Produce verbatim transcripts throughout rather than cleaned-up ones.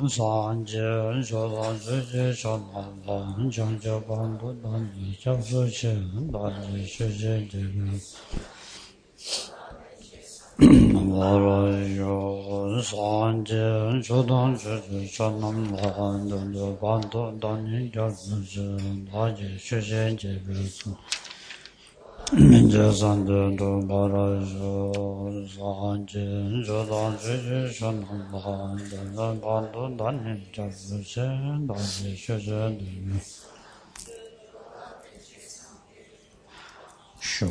三界说到世界上难难将就帮助难你将事情难你世界这个我来有三界说到世界上难难将就帮助难你将事情难你世界这个明界三界都把来说三界说到世界上难难将就帮助难你将事情难你世界这个修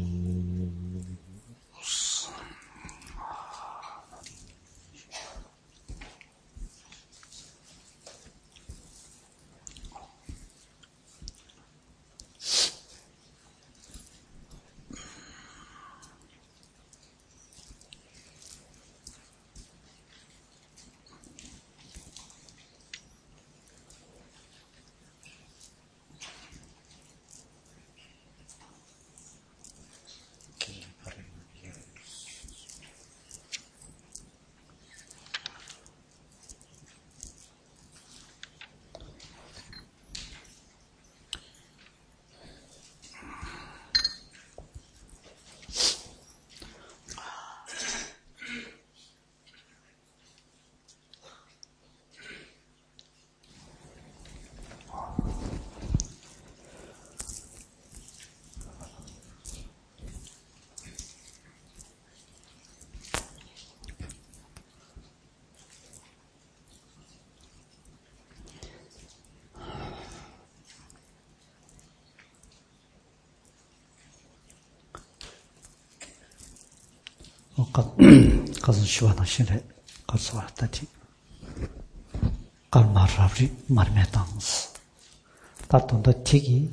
가서 시원하시네 가서 왔다지 깔마라브리 말메당스 다톤도 티기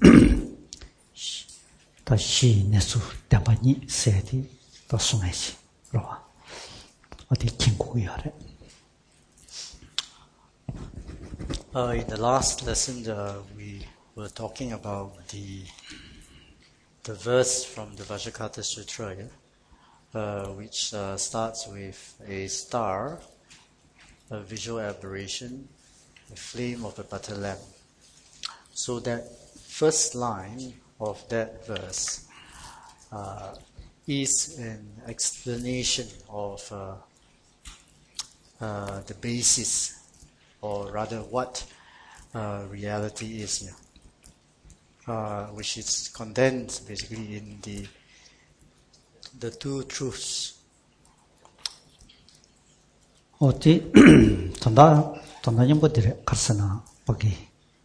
다시 내수 대바니 세디 더 송해시 로와 어디 긴고이하래 Uh, in the last lesson, uh, we were talking about the the verse from the Vajrakata Sutra, yeah? uh, which uh, starts with a star, a visual aberration, a flame of a butter lamp. So that first line of that verse uh, is an explanation of uh, uh, the basis, or rather what uh, reality is, yeah. uh, which is condensed basically in the the two truths. 어디 돈다 돈다 연구들의 가서나 보기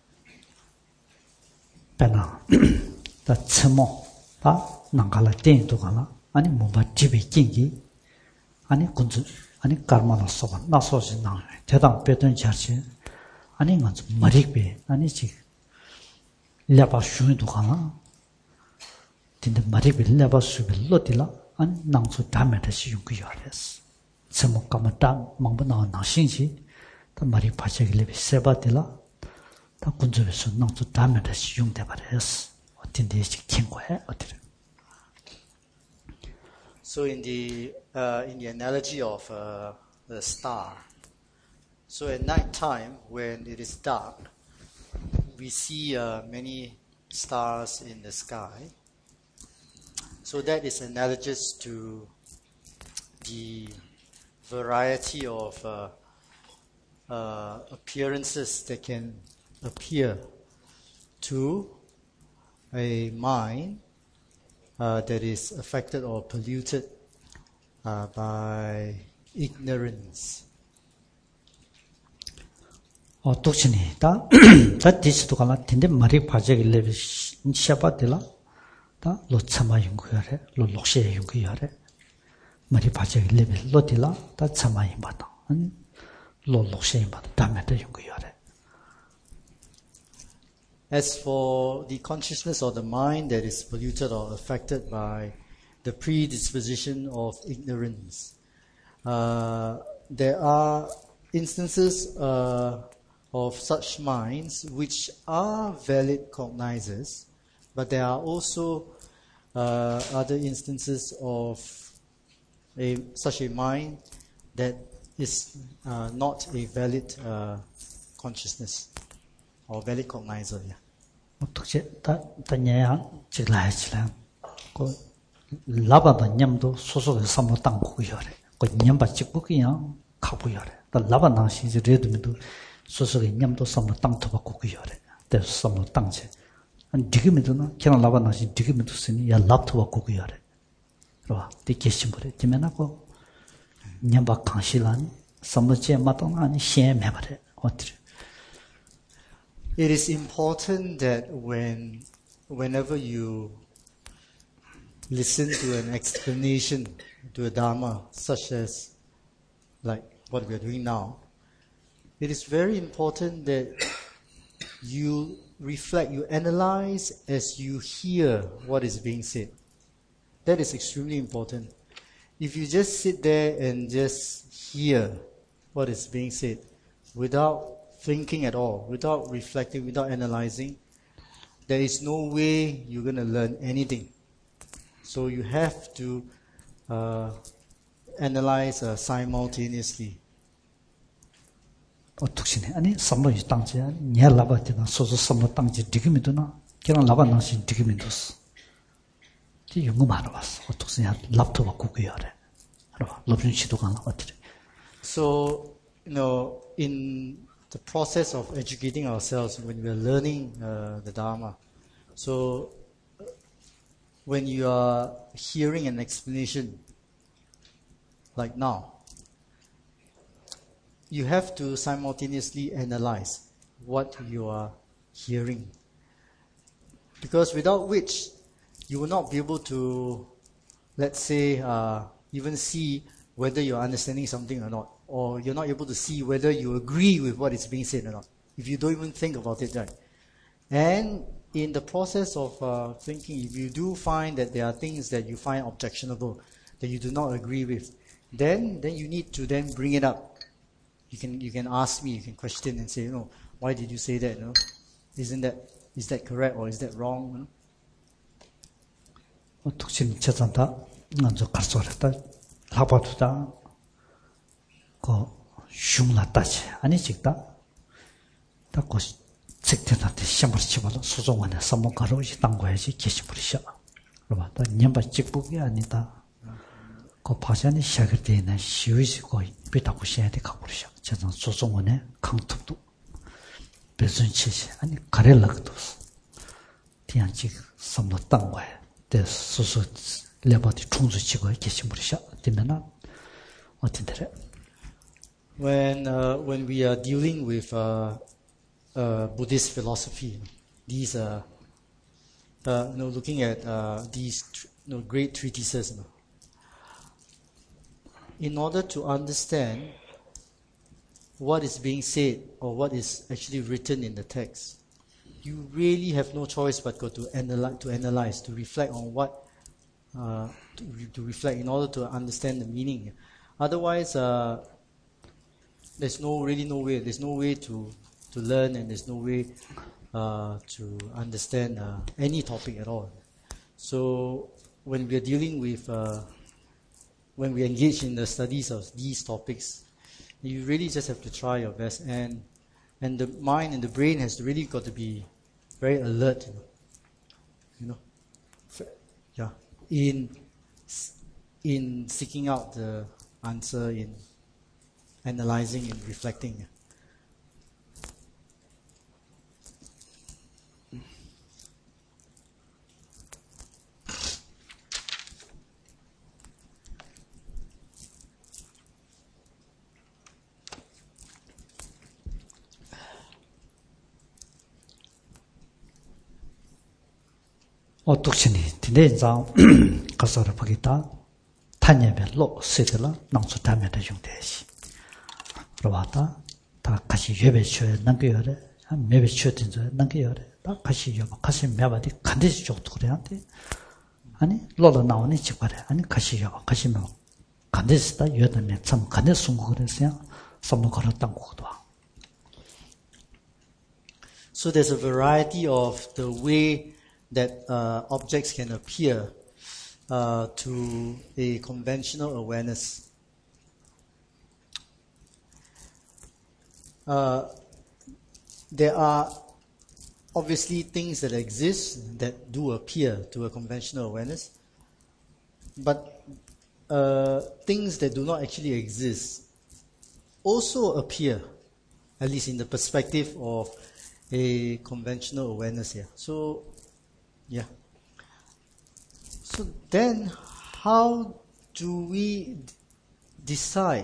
배나 다 츠모 다 난갈라 땡도 가나 아니 뭐가 집에 낀기 아니 군주 아니 karma나 소가 나서지 나 대당 빼던 자체 아니 먼저 머리배 아니 지 려봐 슈도 가나 근데 머리배 려봐 슈를 로딜라 아니 낭수 담에다 시용기야레스 세목가마다 망보나 나신시 다 머리 파체길레 세바딜라 다 군주에서 낭수 담에다 시용돼 버렸어 어딘데 시킨 거야 어디래 So in the uh, in the analogy of uh, the star, so at night time when it is dark, we see uh, many stars in the sky. So that is analogous to the variety of uh, uh, appearances that can appear to a mind Uh, that is affected or polluted uh, by ignorance. 어 독신이 다 다디스도 가나 텐데 말이 파제길레 샤바텔라 다 로차마 용구야래 로록시에 용구야래 말이 파제길레 로딜라 다 차마이 바다 안 로록시에 바다 담에다 용구야래 As for the consciousness or the mind that is polluted or affected by the predisposition of ignorance, uh, there are instances uh, of such minds which are valid cognizers, but there are also uh, other instances of a, such a mind that is uh, not a valid uh, consciousness or valid cognizer. Yeah. 어떻게 다 다냐 지라야 지라 그 라바다 냠도 소소의 삼모 땅 고요래 그 냠바 찍고기야 가고요래 다 라바나 시지 레드미도 소소의 냠도 삼모 땅 토바 고요래 대 삼모 땅제 한 디기미도나 걔나 라바나 시 디기미도 쓰니 야 랍토바 고요래 그러와 디케심버래 지면하고 냠바 강실한 삼모제 마동 아니 시에 매버래 어떻게 It is important that when, whenever you listen to an explanation to a Dharma, such as like what we are doing now, it is very important that you reflect, you analyze as you hear what is being said. That is extremely important. If you just sit there and just hear what is being said without thinking at all, without reflecting, without analyzing, there is no way you're going to learn anything. So you have to uh, analyze uh, simultaneously. 어떻게 아니 삼로이 땅지 냐 라바티나 소소 삼로 땅지 디기미도나 걔랑 라바나시 디기미도스 이 연구 많아 봤어 어떻게 랍토바 고고요래 알아 럽준 시도가 어떻게 So you know in the process of educating ourselves when we are learning uh, the Dharma. So, when you are hearing an explanation, like now, you have to simultaneously analyze what you are hearing. Because without which, you will not be able to, let's say, uh, even see whether you're understanding something or not. Or you're not able to see whether you agree with what is being said or not, if you don't even think about it, right? And in the process of uh, thinking, if you do find that there are things that you find objectionable, that you do not agree with, then then you need to then bring it up. You can you can ask me, you can question and say, you know, why did you say that? You know, isn't that is that correct or is that wrong? 어떻게 찾았다? 먼저 가르쳐랬다. 라바도다. 그 흉났다지 아니 직다 딱고 책대한테 시험을 치고도 소송원에 선목가로 있단 거야지 계시버리셔 그러면 또 년바 직북이 아니다 그 파산이 시작할 때는 시위시고 비타고 시야에 가버리셔 저는 소송원에 강투도 배순치시 아니 가rel락도 디안지 선목단 거야 대 소소 레버티 총수치고 계시버리셔 되면은 어떻게 When uh, when we are dealing with uh, uh, Buddhist philosophy, these uh, uh, you know, looking at uh, these you know, great treatises, you know, in order to understand what is being said or what is actually written in the text, you really have no choice but go to analyze, to analyze, to reflect on what, uh, to, re- to reflect in order to understand the meaning. Otherwise, uh, there's no really no way. There's no way to, to learn, and there's no way uh, to understand uh, any topic at all. So when we are dealing with, uh, when we engage in the studies of these topics, you really just have to try your best, and and the mind and the brain has really got to be very alert, you know, you know, yeah, in in seeking out the answer, in analyzing and reflecting. 我读起你今天早告诉了不给打他那边落谁的了弄出他们的用的是是吧他他开始越别去能个有的没别去的就能个有的他开始有开始没把的看的是就多的样的 아니 로로 나오니 지거래 아니 가시요 가시면 간데스다 여든에 참 간데 숨고 그랬어요 숨고 걸었던 것도 So there's a variety of the way that uh, objects can appear uh, to a conventional awareness. uh, there are obviously things that exist that do appear to a conventional awareness, but uh, things that do not actually exist also appear, at least in the perspective of a conventional awareness here. So, yeah. So then, how do we d- decide?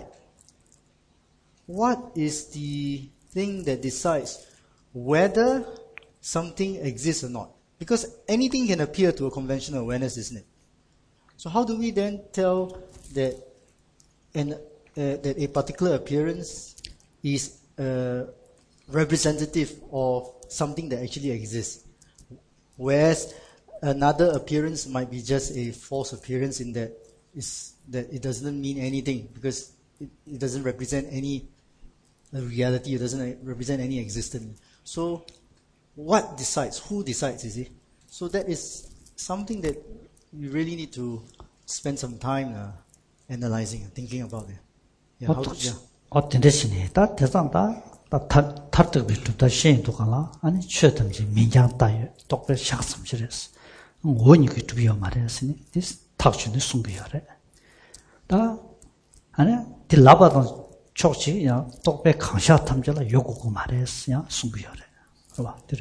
What is the thing that decides whether something exists or not? Because anything can appear to a conventional awareness, isn't it? So how do we then tell that an, uh, that a particular appearance is uh, representative of something that actually exists, whereas another appearance might be just a false appearance in that is that it doesn't mean anything because it, it doesn't represent any reality, it doesn't represent any existence. So what decides? Who decides, is it? So that is something that you really need to spend some time uh, analyzing and thinking about it. Yeah, how to, yeah. 어떤 대신에 다 대상다 다 탈득비 다 시행도 가나 아니 최든지 민장다에 똑배 샤슴실에서 원이 그 두비어 말했으니 this 탁준의 숨겨래 다 아니 딜라바던 쪽지 야 똑배 강샤 탐절라 요구고 말했으냐 숨겨래 봐 들어.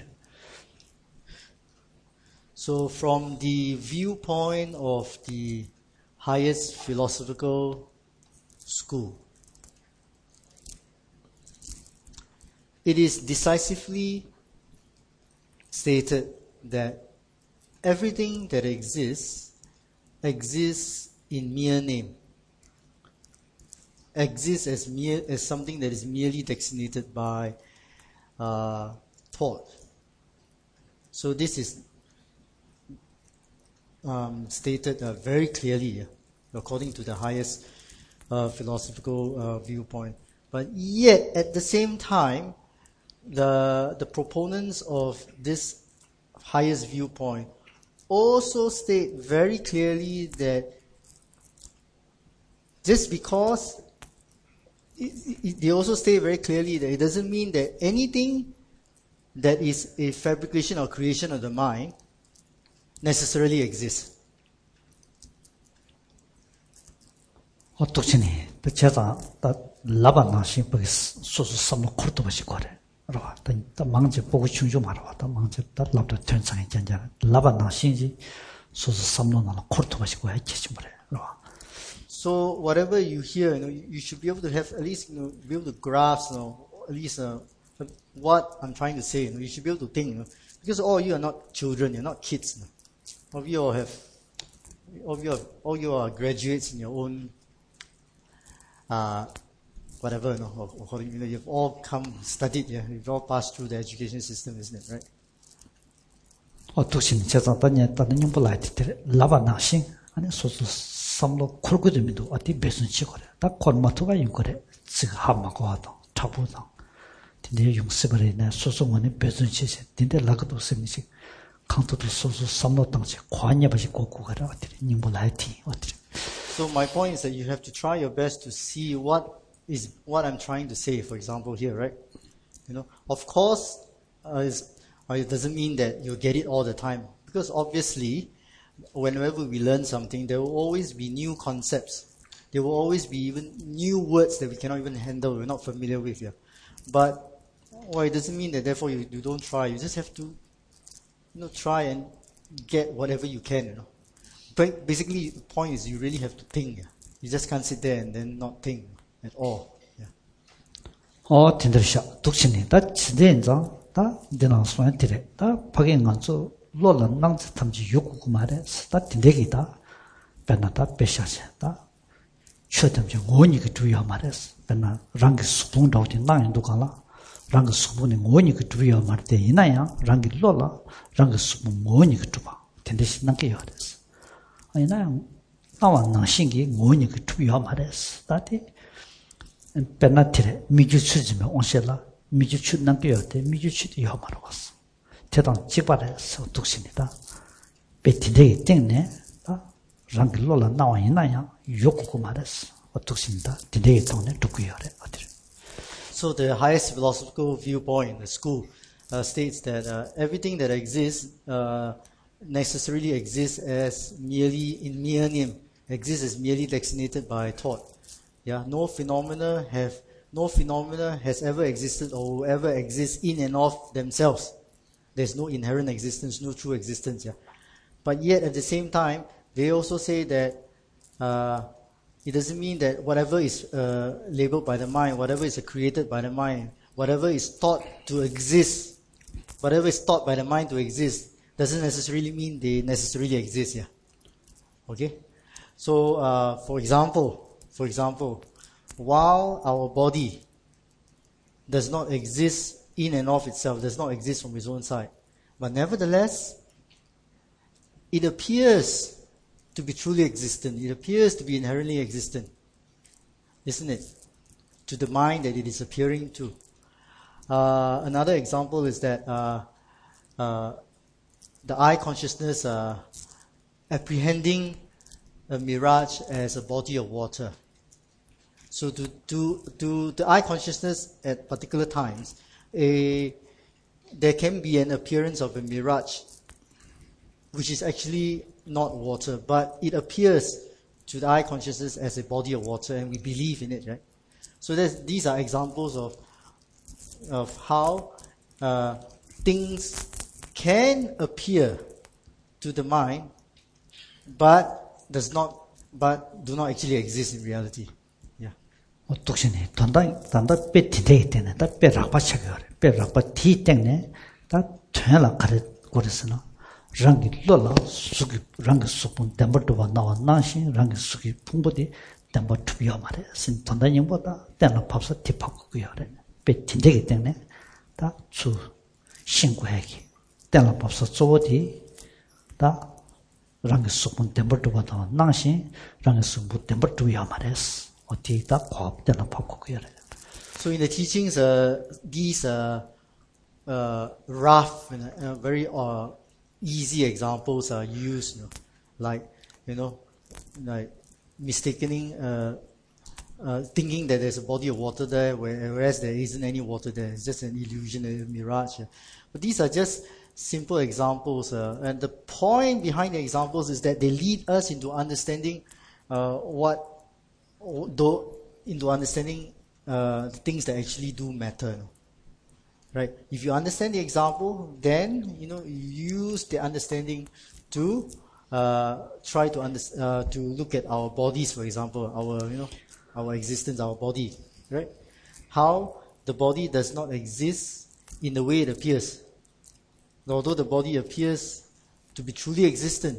So from the viewpoint of the highest philosophical school, it is decisively stated that everything that exists exists in mere name, exists as mere as something that is merely designated by uh, thought. So this is um, stated uh, very clearly, uh, according to the highest uh, philosophical uh, viewpoint. But yet, at the same time, the the proponents of this highest viewpoint also state very clearly that just because it, it, they also state very clearly that it doesn't mean that anything that is a fabrication or creation of the mind necessarily exists. 어떻지니 또 제가 다 라바나시 보기 소소 삼로 코르도 보시 거래. 알아. 다 망제 보고 충주 말아 왔다. 망제 다 랍도 전상에 전자 라바나시지 소소 삼로 나는 코르도 보시 거야. 계시 말해. 알아. So whatever you hear, you know, you should be able to have at least, you know, be able to grasp, you know, at least uh, what I'm trying to say. You know, you should be able to think, you know, because all you are not children, you're not kids. You know. All of you all have, all of you are, all you are graduates in your own, uh, whatever, you know, according, you know, you've all come, studied, yeah, you've all passed through the education system, isn't it, right? 어떻신 제가 다니 다니 님불라이트 라바나신 아니 소소 삼로 콜고드미도 어디 배순치 거래. 다 콜마토가 인거래. 지금 하마고 하다. 타보다. 근데 용습을이나 소소원의 배순치세. 근데 라가도 쓰미시 강도도 소소 삼로 당시 관여바시 고고가라 어디 님불라이티 어디. So my point is that you have to try your best to see what is what I'm trying to say, for example, here, right? You know, of course, uh, it's, uh, it doesn't mean that you'll get it all the time. Because obviously, whenever we learn something, there will always be new concepts. There will always be even new words that we cannot even handle, we're not familiar with. Yeah. But well, it doesn't mean that therefore you, you don't try. You just have to, you know, try and get whatever you can, you know. But basically, the point is you really have to think. Yeah. You just can't sit there and then not think at all. Yeah. 어, 틴들샤 독신이 다 지대인자 다 되나서는 되래. 다 파견간서 로란 낭지 탐지 욕구 말에 다 틴데기다. 변나다 배샤샤다. 최담지 원이가 주요 말했어. 변나 랑기 수분도디 나인도 갈라. 랑기 수분이 원이가 주요 말때 이나야. 랑기 로라 랑기 수분 원이가 주봐. 틴데시 남게 요랬어. 아니나 나와 나신기 원이가 주요 말했어. 다디 베나티레 미주추지면 온실라 미주추 남겨야돼 미주추도 여마로 왔어. 대단 직발해서 독신이다. 베티데기 때문에 다 랑글로라 나와 있나야 욕고 말했어. 독신이다. 디데기 때문에 듣고요래 어디. So the highest philosophical viewpoint, the school, uh, states that uh, everything that exists uh, necessarily exists as merely in mere name, exists as merely designated by thought. Yeah, no phenomena have no phenomena has ever existed or will ever exist in and of themselves. There's no inherent existence, no true existence. Yeah, but yet at the same time, they also say that uh, it doesn't mean that whatever is uh, labeled by the mind, whatever is created by the mind, whatever is thought to exist, whatever is thought by the mind to exist, doesn't necessarily mean they necessarily exist. Yeah. Okay. So, uh, for example, for example, while our body does not exist in and of itself, does not exist from its own side, but nevertheless, it appears to be truly existent. It appears to be inherently existent, isn't it? To the mind that it is appearing to. Uh, another example is that uh, uh, the eye consciousness uh, apprehending a mirage as a body of water. So to, to, to the eye consciousness at particular times, a, there can be an appearance of a mirage, which is actually not water, but it appears to the eye consciousness as a body of water, and we believe in it, right? So these are examples of of how uh, things can appear to the mind, but does not, but do not actually exist in reality. Yeah. 독신이 단단 단단 배티데 때네 다 배락바 차거래 배락바 티 때네 다 전라 가르 고르스나 랑기 로라 수기 랑기 수분 담버도와 나와 나신 랑기 수기 풍부디 담버 투비어 말해 신 단단님보다 때나 밥서 티파고요래 배티데 때네 다주 신고하기 때나 밥서 조디 다 랑기 수분 담버도와 나와 나신 랑기 수분 담버 투비어 말해 어디 다 과업 때나 바꾸고요. So in the teachings, uh, these uh, uh, rough and uh, very uh, easy examples are used, you know, like you know, like mistaking, uh, uh, thinking that there's a body of water there, whereas there isn't any water there. It's just an illusion, a mirage. But these are just simple examples, uh, and the point behind the examples is that they lead us into understanding uh, what, though, into understanding uh, the things that actually do matter. You know? Right? If you understand the example, then you know you use the understanding to uh, try to under, uh, to look at our bodies, for example, our you know our existence, our body, right? How the body does not exist in the way it appears, although the body appears to be truly existent,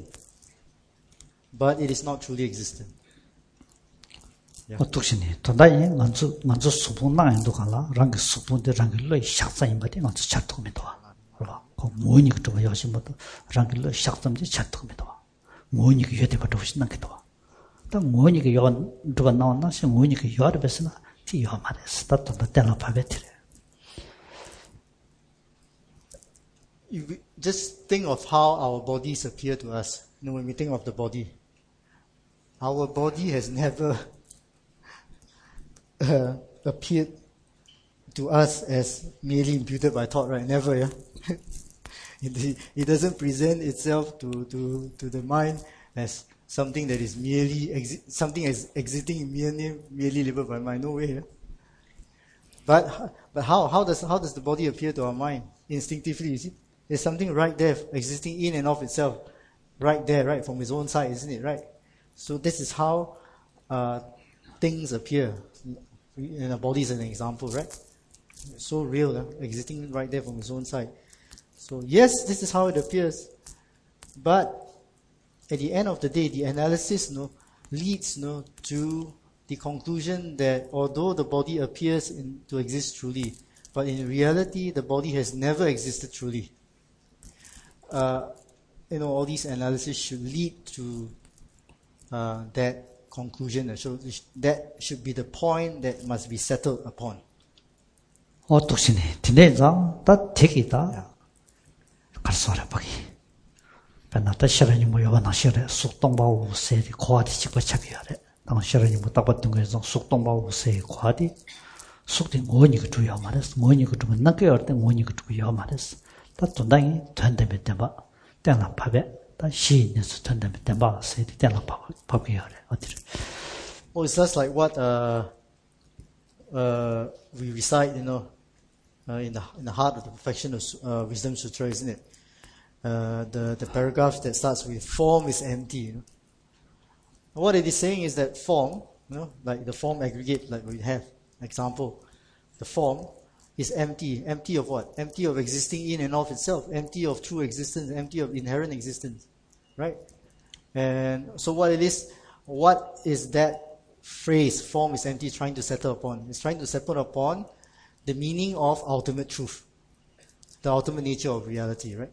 but it is not truly existent. 어떻시니 돈다이 만주 만주 수분나인도 갈라 랑게 수분데 랑게로 샥자인 바디 만주 차트고면도 알바 그 뭐니가 좀 여심부터 랑게로 샥점지 차트고면도 뭐니가 여대 바도 신나게도 또 뭐니가 요 누가 나왔나 시 뭐니가 요아르 베스나 티요 말에 스타트도 때나 파베트래. You just think of how our bodies appear to us. You know, when we think of the body, our body has never Uh, appeared to us as merely imputed by thought, right? Never, yeah. it, it doesn't present itself to, to, to the mind as something that is merely exi- something as existing in merely merely labeled by mind. No way. Yeah? But but how how does how does the body appear to our mind instinctively? You see, there's something right there existing in and of itself, right there, right from its own side, isn't it? Right. So this is how uh, things appear. And our body is an example, right? So real, uh, existing right there from its own side. So yes, this is how it appears. But at the end of the day, the analysis you know, leads you know, to the conclusion that although the body appears in, to exist truly, but in reality, the body has never existed truly. Uh, you know, all these analyses should lead to uh, that conclusion. So that should be the point that must be settled upon. 어떻시니 디네자 다 되기다 갈소라 보기 변나다 시라니 뭐 요나 시래 속동바우 세리 고아디 찍고 차비야래 당 시라니 뭐 딱봤던 거에서 속동바우 세리 고아디 속된 원이가 주요 말했어. 원이가 주면 나게 할 때 원이가 주요 말했어. 다 돈당이 된다면 된바. 때나 밥에 다 시인에서 된다면 된바. 세대 때나 밥 밥이 하래. 어디를. Oh, it's just like what uh, uh, we recite, you know, uh, in the in the heart of the Perfection of uh, Wisdom Sutra, isn't it? Uh, the the paragraph that starts with "form is empty." You know? What it is saying is that form, you know, like the form aggregate, like we have example, the form is empty. Empty of what? Empty of existing in and of itself. Empty of true existence. Empty of inherent existence, right? And so, what it is, what is that phrase, form is empty, trying to settle upon? It's trying to settle upon the meaning of ultimate truth, the ultimate nature of reality, right?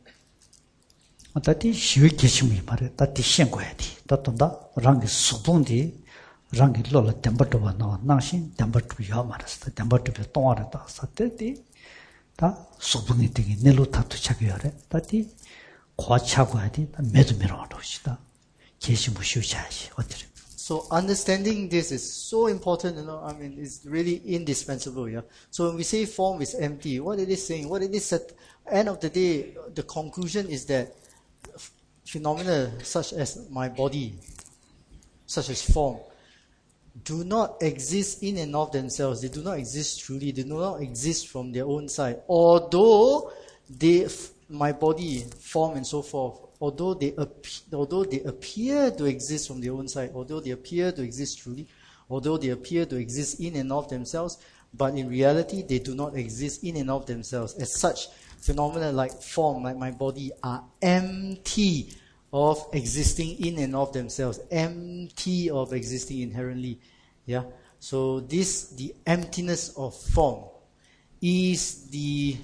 다티 시위 계심이 말해. 다티 신고야디. 다tonda 랑기 수봉디 랑기 로라 템버도바 나와 나신 템버도야 말았어. 템버도에 동아라다 사때디 다 수봉이 되게 내로 타투 차겨래. 다티 과차고야디 매드미로도시다. 계심 무시하시 어디를. So understanding this is so important, you know, I mean, it's really indispensable, yeah. So when we say form is empty, what it is saying, what it is at the end of the day, the conclusion is that phenomena such as my body, such as form, do not exist in and of themselves. They do not exist truly. They do not exist from their own side. Although they, my body, form and so forth, although they, although they appear to exist from their own side, although they appear to exist truly, although they appear to exist in and of themselves, but in reality they do not exist in and of themselves. As such, phenomena like form, like my body, are empty of existing in and of themselves, empty of existing inherently. Yeah. So this, the emptiness of form, is the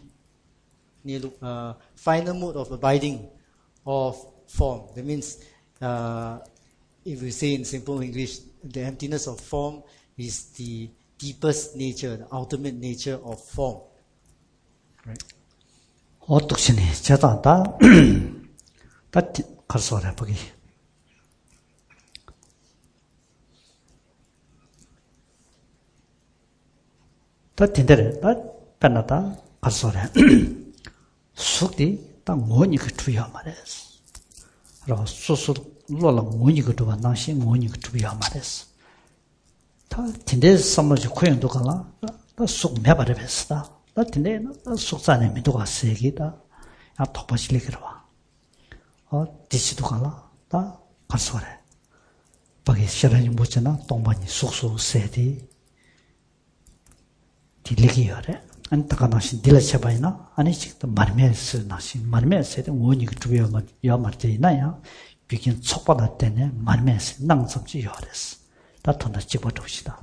uh, final mode of abiding of form. That means, uh, if we say in simple English, the emptiness of form is the deepest nature, the ultimate nature of form. Right? 어떻시니 제다다 다 가서래 보기. 다 tinder에 다 빼나다 가서래. 숙디 딱 뭐니 그 주야 말했어. 그래서 소소 로라 뭐니 그 주가 나시 뭐니 그 주야 말했어. 다 tinder에 삼어지 고용도 가나 다숙 매바를 했어. 다 tinder에 숙산에 미도가 세기다. 야 덮어질리 그러와. 어 디시도 가나 다 가서래. 거기 시간이 못잖아. 동반이 숙소 세디 딜리기여래. 안 타가나신 딜레체바이나 아니 지금 말면서 나시 말면서 원이 주요 요 말때나야 비긴 촉받을 때네 말면서 낭섭지 요랬어. 다 돈을 집어두시다.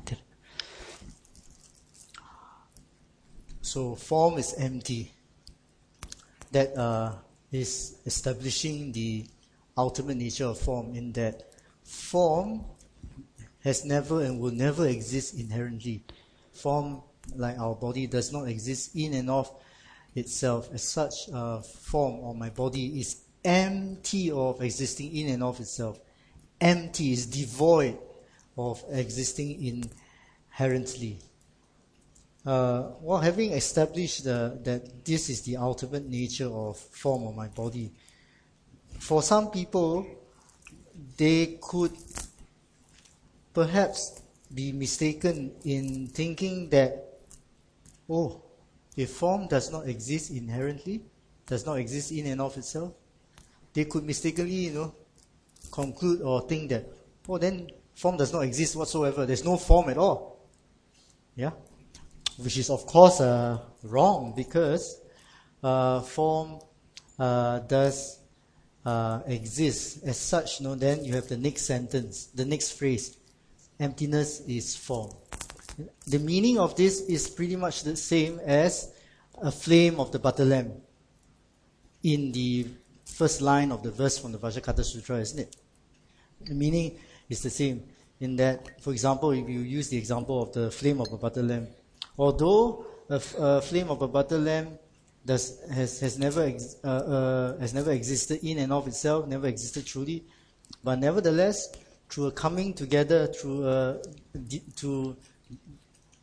So form is empty. That uh, is establishing the ultimate nature of form, in that form has never and will never exist inherently. Form, like our body, does not exist in and of itself. As such, uh, form or my body is empty of existing in and of itself. Empty, is devoid of existing inherently. Uh, well, having established the, that this is the ultimate nature of form of my body, for some people, they could perhaps be mistaken in thinking that, oh, if form does not exist inherently, does not exist in and of itself, they could mistakenly, you know, conclude or think that, oh, then form does not exist whatsoever. There's no form at all. Yeah? Which is, of course, uh, wrong, because uh, form uh, does uh, exist. As such, you know, then you have the next sentence, the next phrase, emptiness is form. The meaning of this is pretty much the same as a flame of the butter lamp in the first line of the verse from the Vajrakata Sutra, isn't it? The meaning is the same, in that, for example, if you use the example of the flame of a butter lamp, although a, a flame of a butter lamp does has has never ex, uh, uh, has never existed in and of itself, never existed truly, but nevertheless, through a coming together, through a, to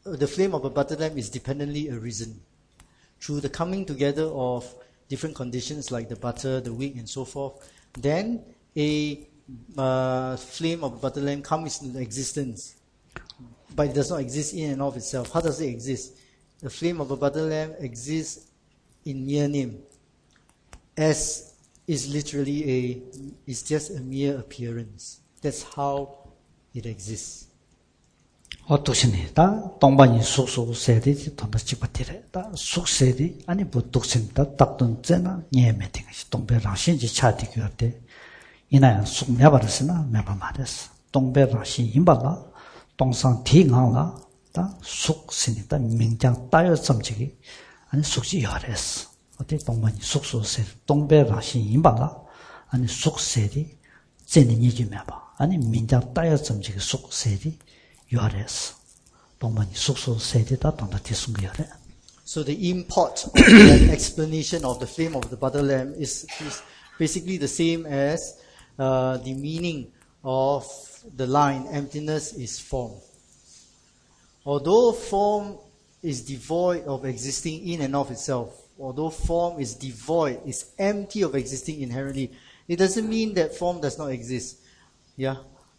the flame of a butter lamp is dependently arisen through the coming together of different conditions like the butter, the wick, and so forth. Then a uh, flame of a butter lamp comes into existence, but it does not exist in and of itself. How does it exist? The flame of a butter lamp exists in mere name, as is literally a is just a mere appearance. That's how it exists. 어떠시니? 다 동반이 속속 세디 돈다 집어티래. 다 속세디 아니 뭐 독심다 딱돈 째나 예매팅 동배라신지 차디교때 이나야 속 매버스나 매버 말했어. 동배라신 임발라 동상 뒤강라 다 속신이다 명장 따여 점지기 아니 속지 열했어. 어때 동반이 속속 세 동배라신 임발라 아니 속세디 째는 얘기 매버 아니 명장 따여 점지기 속세디 요하레스 동반이 속속 세디다 돈다 뒤숭겨래. So the import of that explanation of the flame of the butter lamp is, is basically the same as uh, the meaning of the line, emptiness is form. Although form is devoid of existing in and of itself, although form is devoid, is empty of existing inherently, it doesn't mean that form does not exist. Yeah?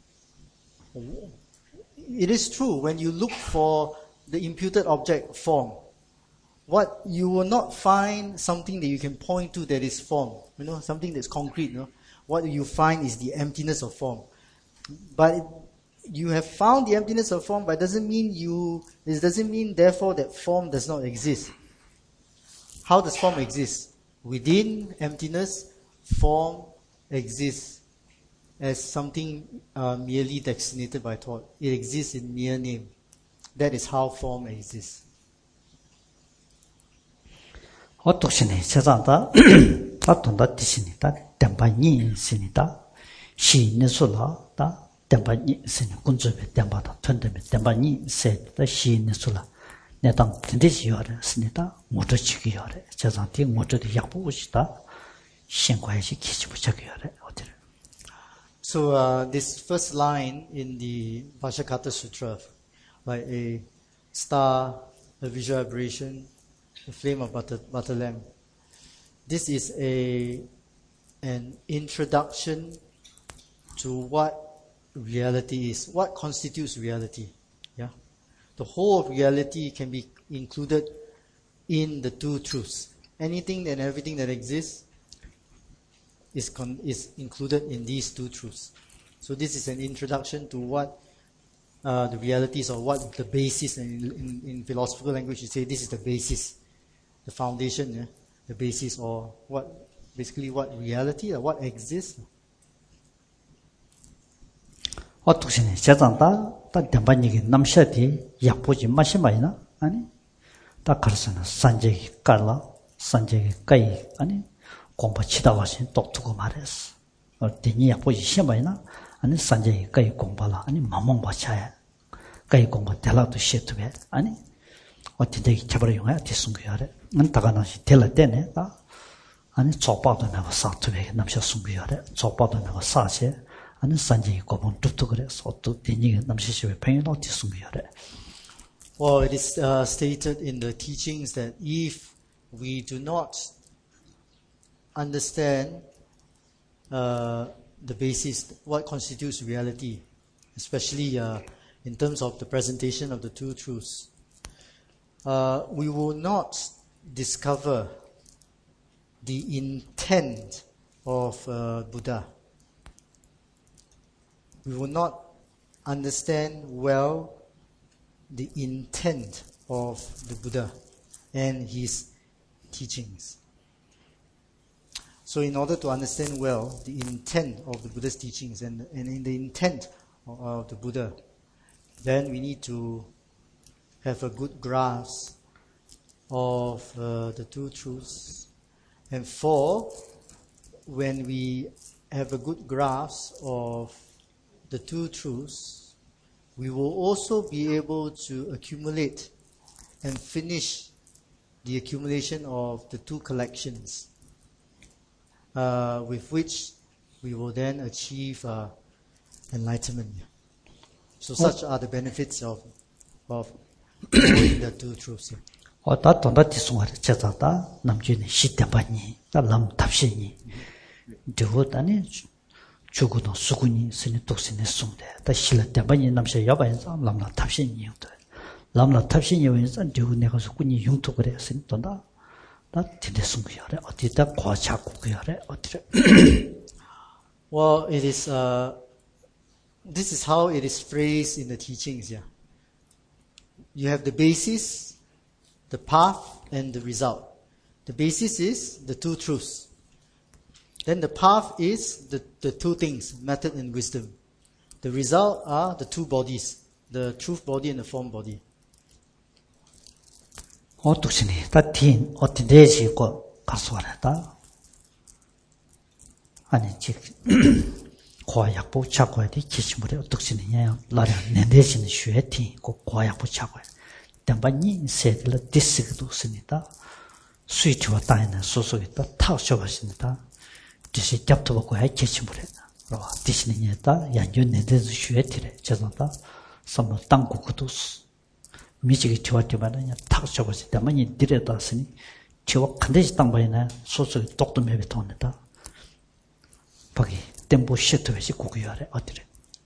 It is true, when you look for the imputed object form, what you will not find something that you can point to that is form, you know, something that's concrete. You know? What you find is the emptiness of form. But it, you have found the emptiness of form, but it doesn't mean you. This doesn't mean, therefore, that form does not exist. How does form exist? Within emptiness, form exists as something uh, merely designated by thought. It exists in mere name. That is how form exists. 어떻시니 세상다 아돈다 디시니다 템바니 시니다 시네술라다 템바니 시네 군주베 템바다 턴데베 템바니 세다 시네술라 내당 텐데시요레 시니다 모저치기요레 세상티 모저디 약보시다 신과시 기지부적이요레 어디를. So uh, this first line in the Vajrakata Sutra, like a star, a visual aberration, the flame of butter, butter lamp. This is a an introduction to what reality is, what constitutes reality. Yeah, the whole of reality can be included in the two truths. Anything and everything that exists is con- is included in these two truths. So this is an introduction to what uh, the realities, or what the basis. In, in, in philosophical language, you say this is the basis. The foundation, yeah? The basis, or what, basically what reality, or what exists. 어떻시니 세상다 다 템바니기 남샤디 약보지 마시마이나 아니 다 가르스나 산제기 깔라 산제기 까이 아니 공부 치다 와신 똑똑고 말했어. 어때니 약보지 시마이나 아니 산제기 까이 공부라 아니 마몽 바차야 까이 공부 될라도 시트베 아니 어떻게 잡으려 용해 뒤숭겨야래. 난 다가나시 될라 때네. 아니 좁아도 내가 사투베 남셔 숨겨야래. 좁아도 내가 사세 아니 산지 고본 뚝뚝 그래서 또 되니 남시시에 penalty 뒤숭겨야래. Well, it is uh, stated in the teachings that if we do not understand uh, the basis, what constitutes reality, especially uh, in terms of the presentation of the two truths, Uh, we will not discover the intent of uh, Buddha. We will not understand well the intent of the Buddha and his teachings. So in order to understand well the intent of the Buddha's teachings and, and in the intent of, of the Buddha, then we need to have a good grasp of uh, the two truths. And four, when we have a good grasp of the two truths, we will also be able to accumulate and finish the accumulation of the two collections, uh, with which we will then achieve uh, enlightenment. So such are the benefits of of knowing the two truths. Yeah. 어다 돈다 디송아 제자다 남주니 시대반이 달람 탑신이 되고다니 죽고도 수군이 스니 독신의 송대 다 실내 대반이 남셔 여반서 람라 탑신이 또 람라 탑신이 원서 되고 내가 수군이 용토 그래 스니 돈다 다 되게 송구야래 어디다 과자고야래 어디래. Well, it is uh this is how it is phrased in the teachings, yeah. You have the basis, the path, and the result. The basis is the two truths. Then the path is the, the two things, method and wisdom. The result are the two bodies, the truth body and the form body. 어떻시니 다틴 어디 내시고 가서라다 아니 즉 과약부 차고야 돼 기침물에 어떻시니냐 라라 내내시는 쉐티 고 과약부 차고야 담반이 세들 디스도 씁니다 스위치와 따이는 소속이다 타셔버십니다 디시 잡도 받고 해 기침물에 로 디시니냐다 양견 내내스 쉐티래 저선다 선모 땅국도 미지기 좋았지만은 타셔버시 담반이 디레다스니 저 간대지 땅바이나 소속이 똑도 매베 돈다 거기 tempo shitwesi kukuyare otire.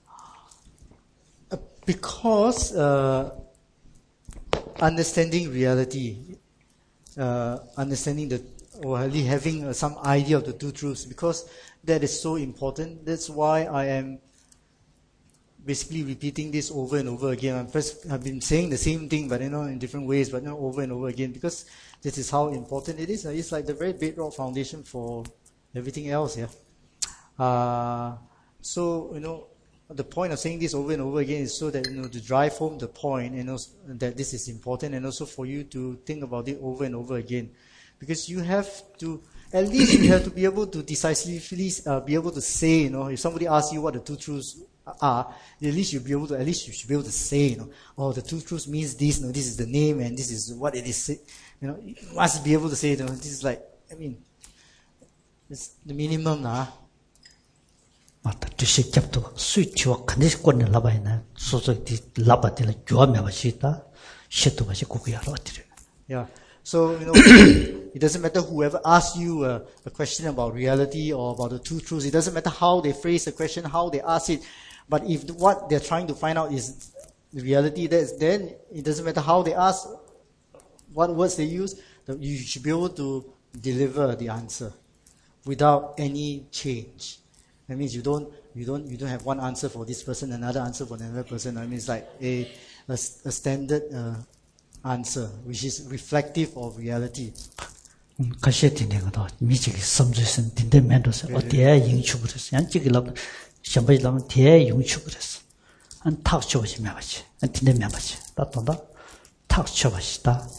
Because uh, understanding reality, uh, understanding the, or really having uh, some idea of the two truths, because that is so important. That's why I am basically repeating this over and over again. I'm first, I've been saying the same thing, but you know, in different ways, but you know, over and over again, because this is how important it is. It's like the very bedrock foundation for everything else. Yeah. Uh, so, you know, the point of saying this over and over again is so that, you know, to drive home the point, and also that this is important, and also for you to think about it over and over again. Because you have to, at least you have to be able to decisively uh, be able to say, you know, if somebody asks you what the two truths are, at least you'll be able to, at least you should be able to say, you know, oh, the two truths means this, you know, this is the name, and this is what it is. You know, you must be able to say, you know, this is like, I mean, it's the minimum, nah. 맞다. 주식잡도 스위치와 간대식권을 라바이나 소속이 라바들을 교환해봐시다. 시도가시 고구야로 어디래. Yeah. So, you know, it doesn't matter whoever asks you a, a question about reality or about the two truths. It doesn't matter how they phrase the question, how they ask it. But if what they're trying to find out is the reality, that's, then it doesn't matter how they ask, what words they use, you should be able to deliver the answer without any change. That means you don't, you don't, you don't have one answer for this person, another answer for another person. I mean, it's like a, a, a standard uh, answer, which is reflective of reality. 가시에 되네가도 미지기 섬주선 딘데 맨도서 어디에 영축을 했어. 양직이라고 샴바이라면 대에 영축을 했어. 한 탁쳐버시 매바지. 한 딘데 매바지. 따던다 탁쳐버시다.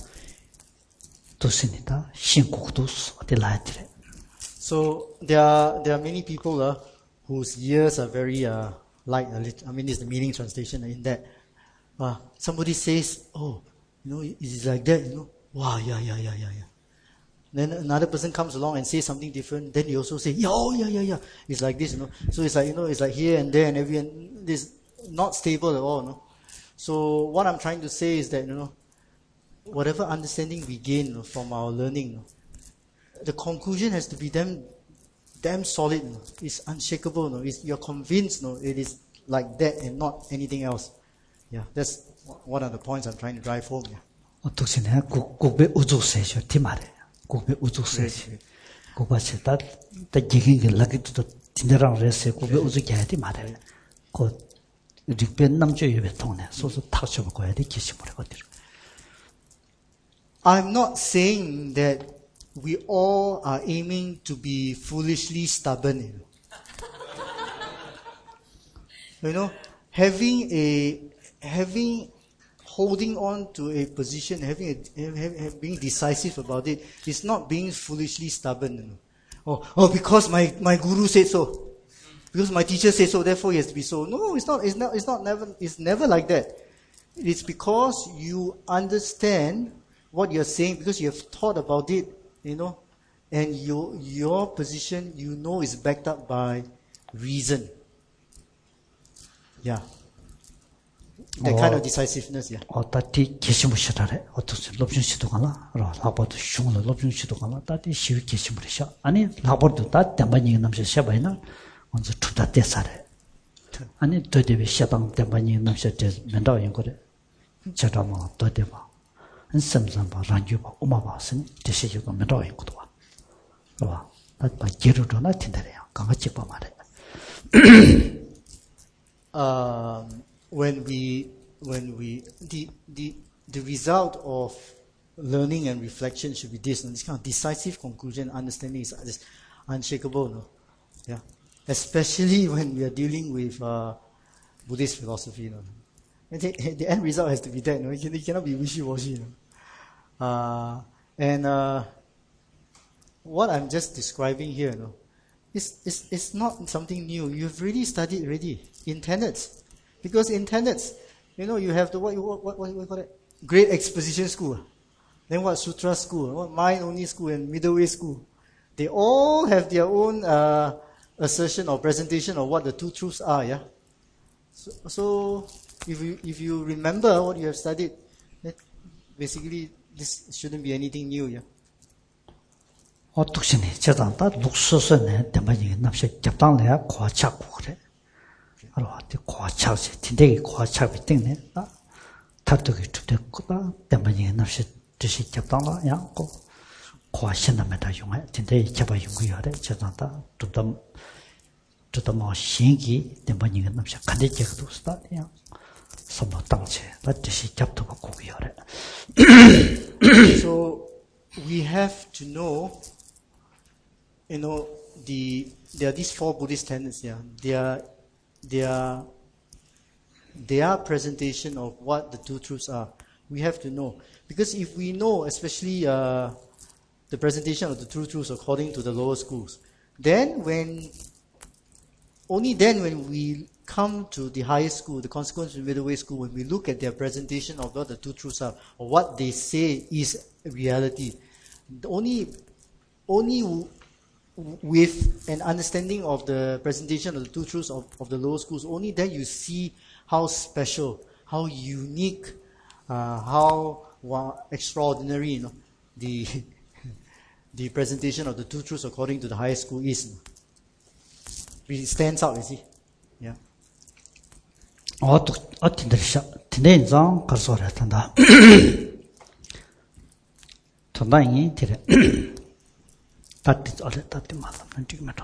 도스니다. 신국도스 어디 라이트래. So there are there are many people uh, whose ears are very uh, light. I mean, it's the meaning translation in that uh, somebody says, "Oh, you know, it's like that." You know, wow, yeah, yeah, yeah, yeah, yeah. Then another person comes along and says something different. Then they also say, "Yeah, oh, yeah, yeah, yeah." It's like this, you know. So it's like, you know, it's like here and there and every and this not stable at all, no. So what I'm trying to say is that, you know, whatever understanding we gain, you know, from our learning, you know, the conclusion has to be damn, damn solid. You know. It's unshakable. You know. It's, you're convinced. You know, it is like that and not anything else. Yeah, that's one of the points I'm trying to drive home. Yeah. 어떻게 내 국배 우주세죠, 티말에 국배 우주세지. 국바체 다, 다 얘기가 라기도 진짜랑 레세 국배 우주게야지 말해. 그 릭변 남주 예배 통해 소소 타셔 먹어야 돼 기시물에 거들. I'm not saying that we all are aiming to be foolishly stubborn. You know, you know having a, having, holding on to a position, having a, have, being decisive about it, is not being foolishly stubborn. You know. Oh, oh, because my, my guru said so. Because my teacher said so, therefore it has to be so. No, it's not, it's not, it's not never, it's never like that. It's because you understand what you're saying, because you have thought about it, you know, and your, your position, you know, is backed up by reason. Yeah. that kind of decisiveness, yeah. 어따티 계심을 시다래. 어떻게 롭중 시도가나? 로 라버도 슝을 롭중 시도가나? 따티 시위 계심을 셔. 아니 라버도 다 담반이 남셔 셔바이나. 먼저 투다 대사래. 아니 도대비 셔당 담반이 남셔 대 면다인 거래. 저다마 도대바. 한섬섬바 란주바 오마바스니 대시주가 면다인 것도 와. 와. 나 기르도나 tin다래요. 강아지 봐 말해. Um, when we, when we, the, the, the result of learning and reflection should be this, and this kind of decisive conclusion, understanding is, is unshakable, no? Yeah. Especially when we are dealing with uh, Buddhist philosophy, no? And the, the end result has to be that, no? It, can, it cannot be wishy-washy, no? Uh, and uh, what I'm just describing here, no? It's, it's, it's not something new. You've really studied already in tenets. Because in tenets, you know, you have the, what, what, what, what you call it? Great exposition school. Then what, sutra school, what, mind only school and middle way school. They all have their own uh, assertion or presentation of what the two truths are, yeah? So, so if you, if you remember what you have studied, then basically this shouldn't be anything new, yeah? 어떻게니 저단다 룩소선에 대만이 납시 잡당내야 과착고 그래. 알아왔대 과착시 tin대기 과착이 땡네. 나 타득이 주됐고다 대만이 납시 뜻이 잡당나 야고 과신남에다 용해 tin대기 잡아 용구여래 저단다 두담 두담 신기 대만이 납시 간대적도 스타 야 선도 당체 나 뜻이 잡도가 고기여래. So we have to know, you know, the there are these four Buddhist tenets, yeah. Their their their presentation of what the two truths are. We have to know. Because if we know, especially uh, the presentation of the two truths according to the lower schools, then when only then when we come to the higher school, the consequence of middle way school, when we look at their presentation of what the two truths are, or what they say is reality, only only with an understanding of the presentation of the two truths of, of the lower schools, only then you see how special, how unique, uh, how well, extraordinary, you know, the the presentation of the two truths according to the higher school is. It stands out, you see. Yeah. 어떻 어떻게 진행장 가서라 한다. 전당이 되래. 따뜻 어레 따뜻 맞는 지금도.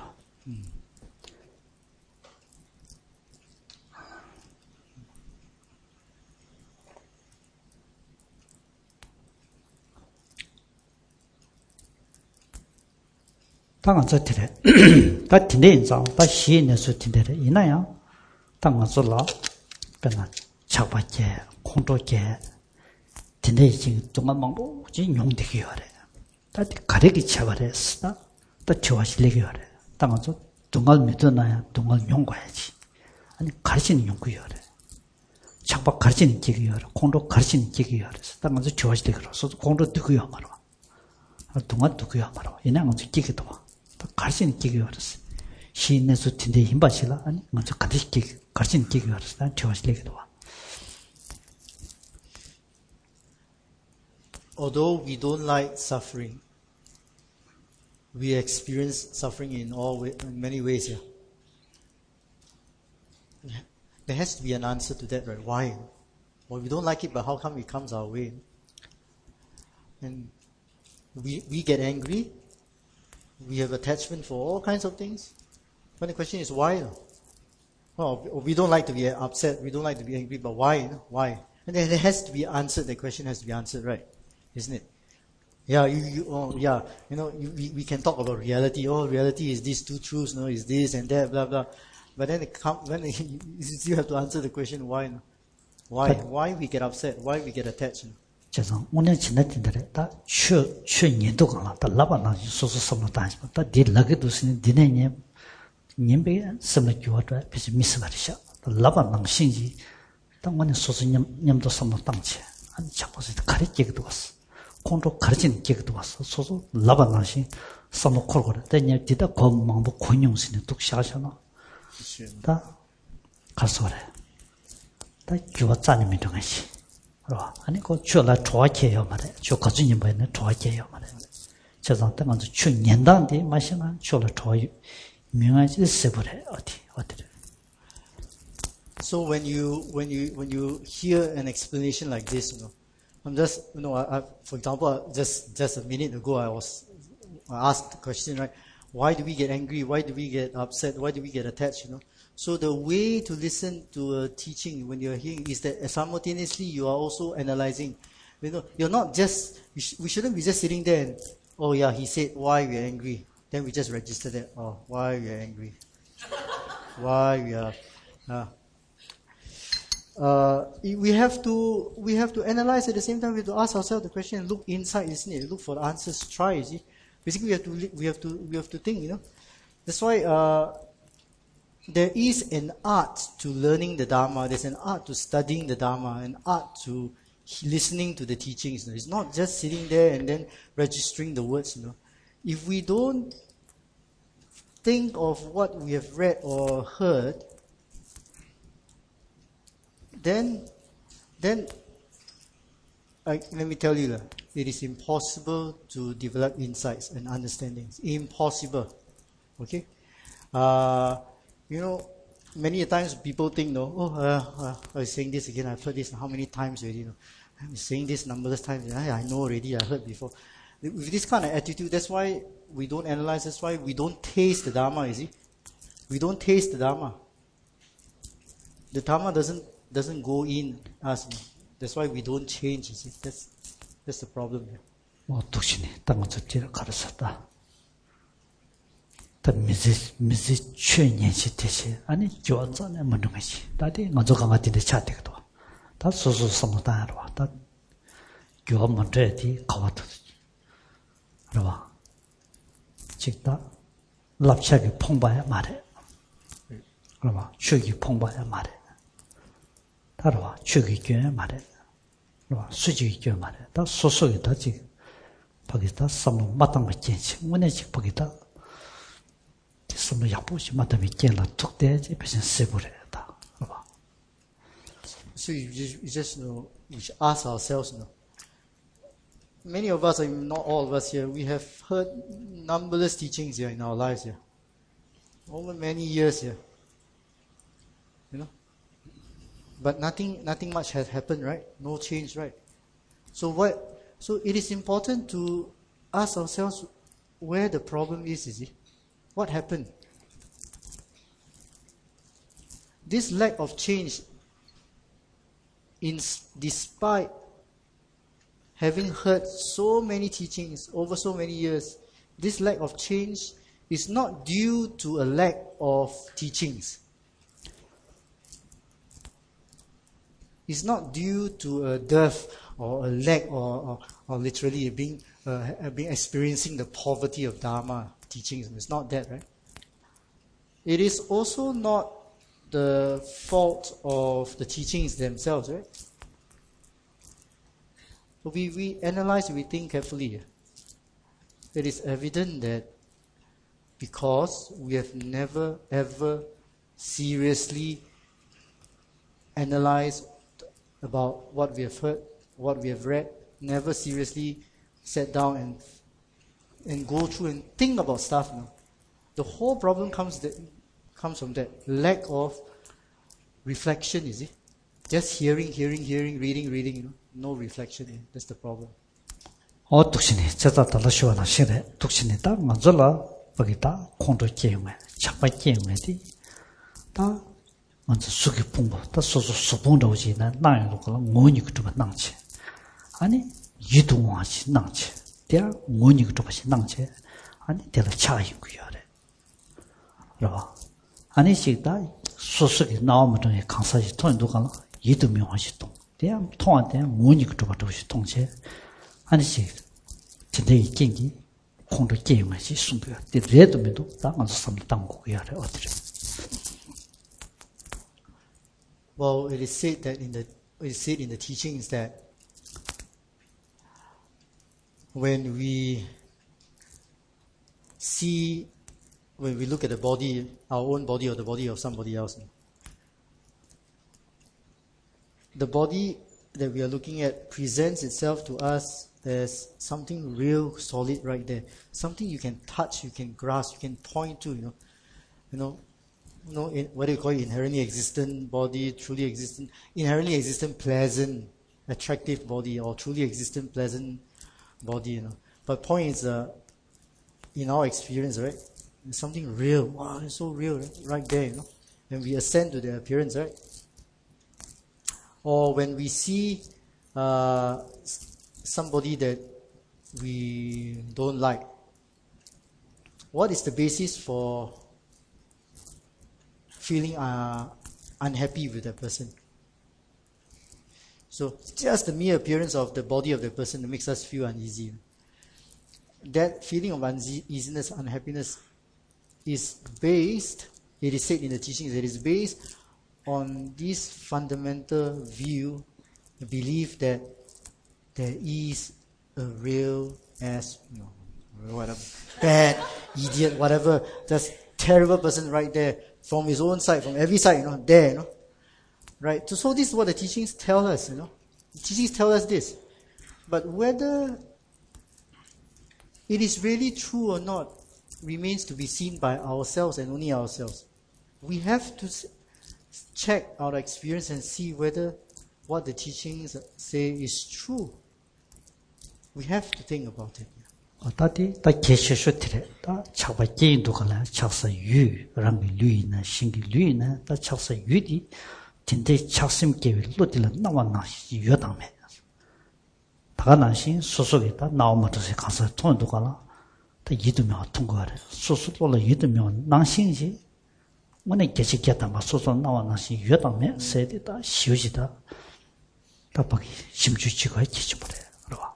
당한 저 되래. 다 진행장 다 시인에서 되래. 이나야. 당한 솔라. 그나 작바제 공도제 진행이 동안 망고 진 용되게 하래. 다 가르기 차버렸어. 또 좋아지려게 하래. 당한서 동안 믿어놔야 동안 용과야지. 아니 가르치는 용구여 하래. 작바 가르치는 기기여 하래. 공도 가르치는 기기여 하래. 당한서 좋아지려게 그래서 공도 듣고요 말아. 동안 듣고요 말아. 이나는 기기도 봐. 가르치는 기기여 하래. 시인에서 진대 힘받이라 아니 먼저 가르치기 가르치는 기기여 하래. 난 좋아지려게도 봐. Although we don't like suffering, we experience suffering in all way, in many ways here. Yeah. There has to be an answer to that, right? Why? Well, we don't like it, but how come it comes our way? And we we get angry. We have attachment for all kinds of things. But the question is why? Well, we don't like to be upset. We don't like to be angry, but why? Why? And then it has to be answered. The question has to be answered, right? Isn't it? Yeah, you, you oh, yeah, you know, you, we, we can talk about reality. Oh, reality is these two truths, no, is this and that, blah blah. But then it come, when it, you have to answer the question why, no? Why, why we get upset? Why we get attached? 죄송, 오늘 지났던데 다 추, 추 년도 가나 다 라바나 소소 섬로 다니지 다 딜라게도 쓰는 디네님 님베 섬로 교화도 비시 미스바리샤 다 라바나 신지 당원의 소소 님 님도 섬로 당치 아니 잡아서 가르치기도 왔어. 공도 가르치는 기기도 왔어. 소소 라바나시 섬로 콜거래. 대냐 디다 검망부 권용신의 독샤샤나. 다 가서래. 다 교화 짜는 중요시. 그러봐. 아니 그 주라 좋아해요 말해. 저 가진 님은 좋아해요 말해. 저장 때만 주 년단데 마시나 주라 좋아해. 명아지 세버래 어디 어디. So when you when you when you hear an explanation like this, you know, I'm just you know, I, I, for example, just just a minute ago, I was I asked the question, right? Why do we get angry? Why do we get upset? Why do we get attached? You know. So the way to listen to a teaching when you're hearing is that simultaneously you are also analyzing. You know, you're not just we, sh- we shouldn't be just sitting there and oh yeah, he said why we are angry. Then we just register that. Oh, why we are angry? Why we are. Uh, Uh, we have to we have to analyze at the same time. We have to ask ourselves the question, look inside, isn't it? Look for the answers. Try, you see. Basically, we have to we have to we have to think. You know, that's why uh, there is an art to learning the Dharma. There's an art to studying the Dharma, an art to listening to the teachings. You know? It's not just sitting there and then registering the words. You know, if we don't think of what we have read or heard, then, then, I, let me tell you, it is impossible to develop insights and understandings. Impossible. Okay? Uh, you know, many times people think, no, oh, uh, uh, I was saying this again, I've heard this how many times already, you know. I'm saying this numberless times, I, I know already, I heard before. With this kind of attitude, that's why we don't analyze, that's why we don't taste the Dharma, you see. We don't taste the Dharma. The Dharma doesn't doesn't go in us. That's why we don't change, you see. That's that's the problem here. 뭐 독신이 땅을 접지를 가르쳤다. 더 미지 미지 최년시 대시 아니 교전에 먹는 것이. 다들 먼저 강아지들 차대도. 다 소소 섬다로 다 교원 먼저지 가와도. 그러봐. 직다 납작이 풍바야 말해. 그러봐. 추기 풍바야 말해. 따라와 추기교회 말해. 그러봐. 수지교회 말해. 다 소속이 다지. 거기다 섬을 마땅히 见지. 원해지 거기다 섬을 약보시 마땅히 见了 툭대지 배신 세부래다. 그러봐. So you just, you just you know, we should ask ourselves, you know. Many of us, not all of us here, we have heard numberless teachings here in our lives here. Over many years here. You know? But nothing nothing much has happened, right? No change, right? So what so it is important to ask ourselves where the problem is, is it? What happened? This lack of change, in despite having heard so many teachings over so many years, this lack of change is not due to a lack of teachings. It's not due to a dearth or a lack or, or, or literally being, uh, being experiencing the poverty of Dharma teachings. It's not that, right? It is also not the fault of the teachings themselves, right? So we, we analyze, we think carefully. It is evident that because we have never ever seriously analyzed about what we have heard, what we have read, never seriously sat down and and go through and think about stuff now. The whole problem comes that comes from that lack of reflection, is it? Just hearing, hearing, hearing, reading, reading, you know, no reflection. That's the problem. 어 독신이 제자들로 시원한 시대 독신이 딱 먼저라 거기다 공도 깨우면 착바 깨우면디 다 먼저 수기 풍부 다 소소 수분도 오지는 나야도 그런 뭐니 그좀 낭치 아니 이동하지 낭치 대야 뭐니 그좀 낭치 아니 대라 차이고요래 그러봐 아니 시다 소속이 나오면 좀 강사지 통도 가나 이도명하지 통 대야 통한테 뭐니 그좀 도시 통체 아니 시 진짜 경기 공도 깨우면서 숨도야 대래도면도 당한 섬 당고요래 어디래 Well, it is said that in the it is said in the teachings that when we see, when we look at the body, our own body or the body of somebody else, the body that we are looking at presents itself to us as something real, solid right there. Something you can touch, you can grasp, you can point to, you know. You know, you know in, what do you call it? Inherently existent body, truly existent, inherently existent, pleasant, attractive body, or truly existent, pleasant body, you know. But point is, uh, in our experience, right? It's something real. Wow, it's so real, right? Right there, you know. And we ascend to the appearance, right? Or when we see uh, somebody that we don't like, what is the basis for feeling uh, unhappy with that person? So just the mere appearance of the body of the person that makes us feel uneasy. That feeling of uneasiness, unhappiness is based, it is said in the teachings, it is based on this fundamental view, the belief that there is a real ass, you know, whatever, bad, idiot, whatever, just terrible person right there, from his own side, from every side, you know, there, you know. Right? So, so this is what the teachings tell us, you know. The teachings tell us this. But whether it is really true or not remains to be seen by ourselves and only ourselves. We have to check our experience and see whether what the teachings say is true. We have to think about it. 어따디 다 계시슈트레 다 차바 게인도가라 차서 유 랑비 류이나 신기 류이나 다 차서 유디 진대 차심 계획 로딜 나와나 유다메 다가나신 소소게다 나오면서 가서 통도가라 다 이두면 통과래 소소로 이두면 낭신지 뭐네 계시겠다 막 소소 나와나시 유다메 세디다 시우지다 다 밖에 심주치고 했지 뭐래 알아.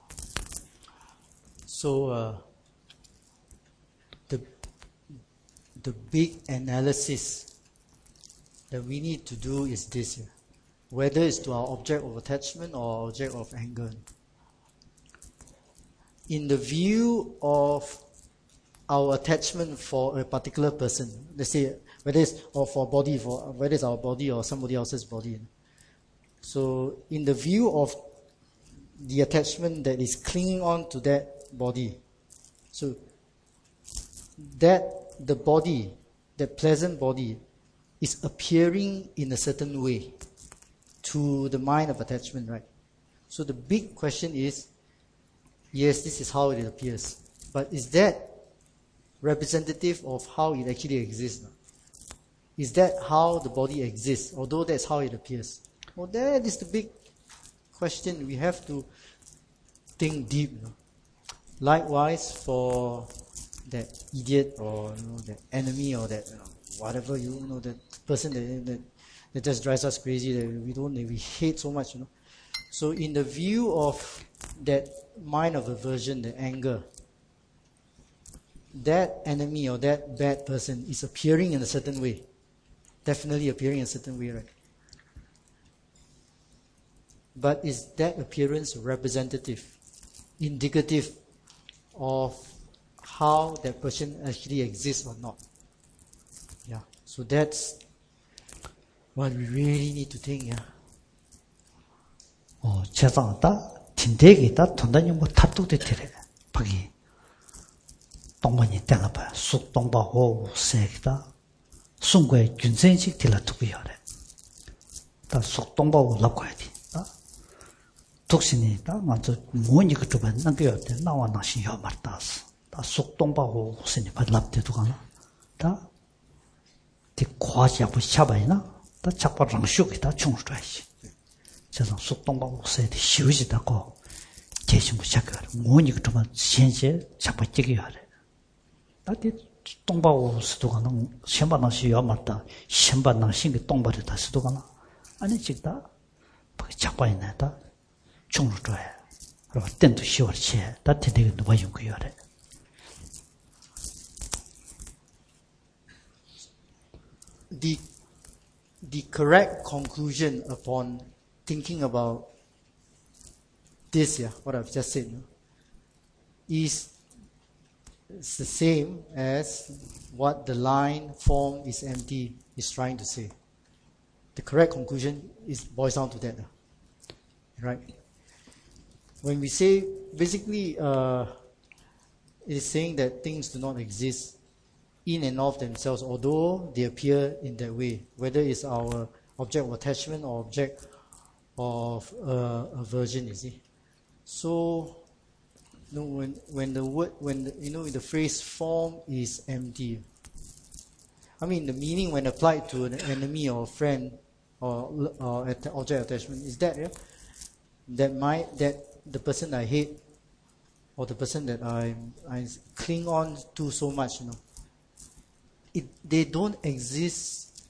So uh, the the big analysis that we need to do is this here. Whether it's to our object of attachment or object of anger. In the view of our attachment for a particular person, let's say whether it's or for body, for whether it's our body or somebody else's body. So in the view of the attachment that is clinging on to that body. So that the body, that pleasant body, is appearing in a certain way to the mind of attachment, right? So the big question is, yes, this is how it appears. But is that representative of how it actually exists? Is that how the body exists, although that's how it appears? Well, that is the big question. We have to think deep. You know? Likewise, for that idiot or you know, that enemy or that you know, whatever you know, that person that, that that just drives us crazy, that we don't, that we hate so much, you know. So, in the view of that mind of aversion, the anger, that enemy or that bad person is appearing in a certain way, definitely appearing in a certain way, right? But is that appearance representative, indicative of how that person actually exists or not? Yeah. So that's what we really need to think. Yeah. 어, 세상다 진대기다 돈다니 뭐 탑도돼 되래. 거기 동반이 때가 봐. 숙동바고 세기다. 순고의 균생식 들라두고 해래. 다 숙동바고 납고야 돼. 독신이 다 먼저 뭐니 그 주변 남겨야 돼. 나와 나시 요 말다스. 다 숙동바고 스니 받랍대도 가나. 다 디 과시하고 샤바이나. 다 작바랑 쇼기다 충수라시. 저선 숙동바고 세디 쉬우지다고 계신부 시작을 뭐니 그 주변 현재 작바찌기 하래. 다디 동바고 스도 가나. 셴바나시 요 말다. 셴바나시 동바르다 스도 가나. 아니 직다. 작바이네 다. The, the correct conclusion upon thinking about this, yeah, what I've just said, no, is it's the same as what the line form is empty is trying to say. The correct conclusion is boils down to that. No? right? When we say, basically, uh, it is saying that things do not exist in and of themselves, although they appear in that way, whether it's our object of attachment or object of uh, aversion, you see. So, you know, when when the word, when the, you know, the phrase "form is empty," I mean, the meaning when applied to an enemy or a friend or or at object attachment is that, yeah, that my that the person I hate or the person that I I cling on to so much, you know, it they don't exist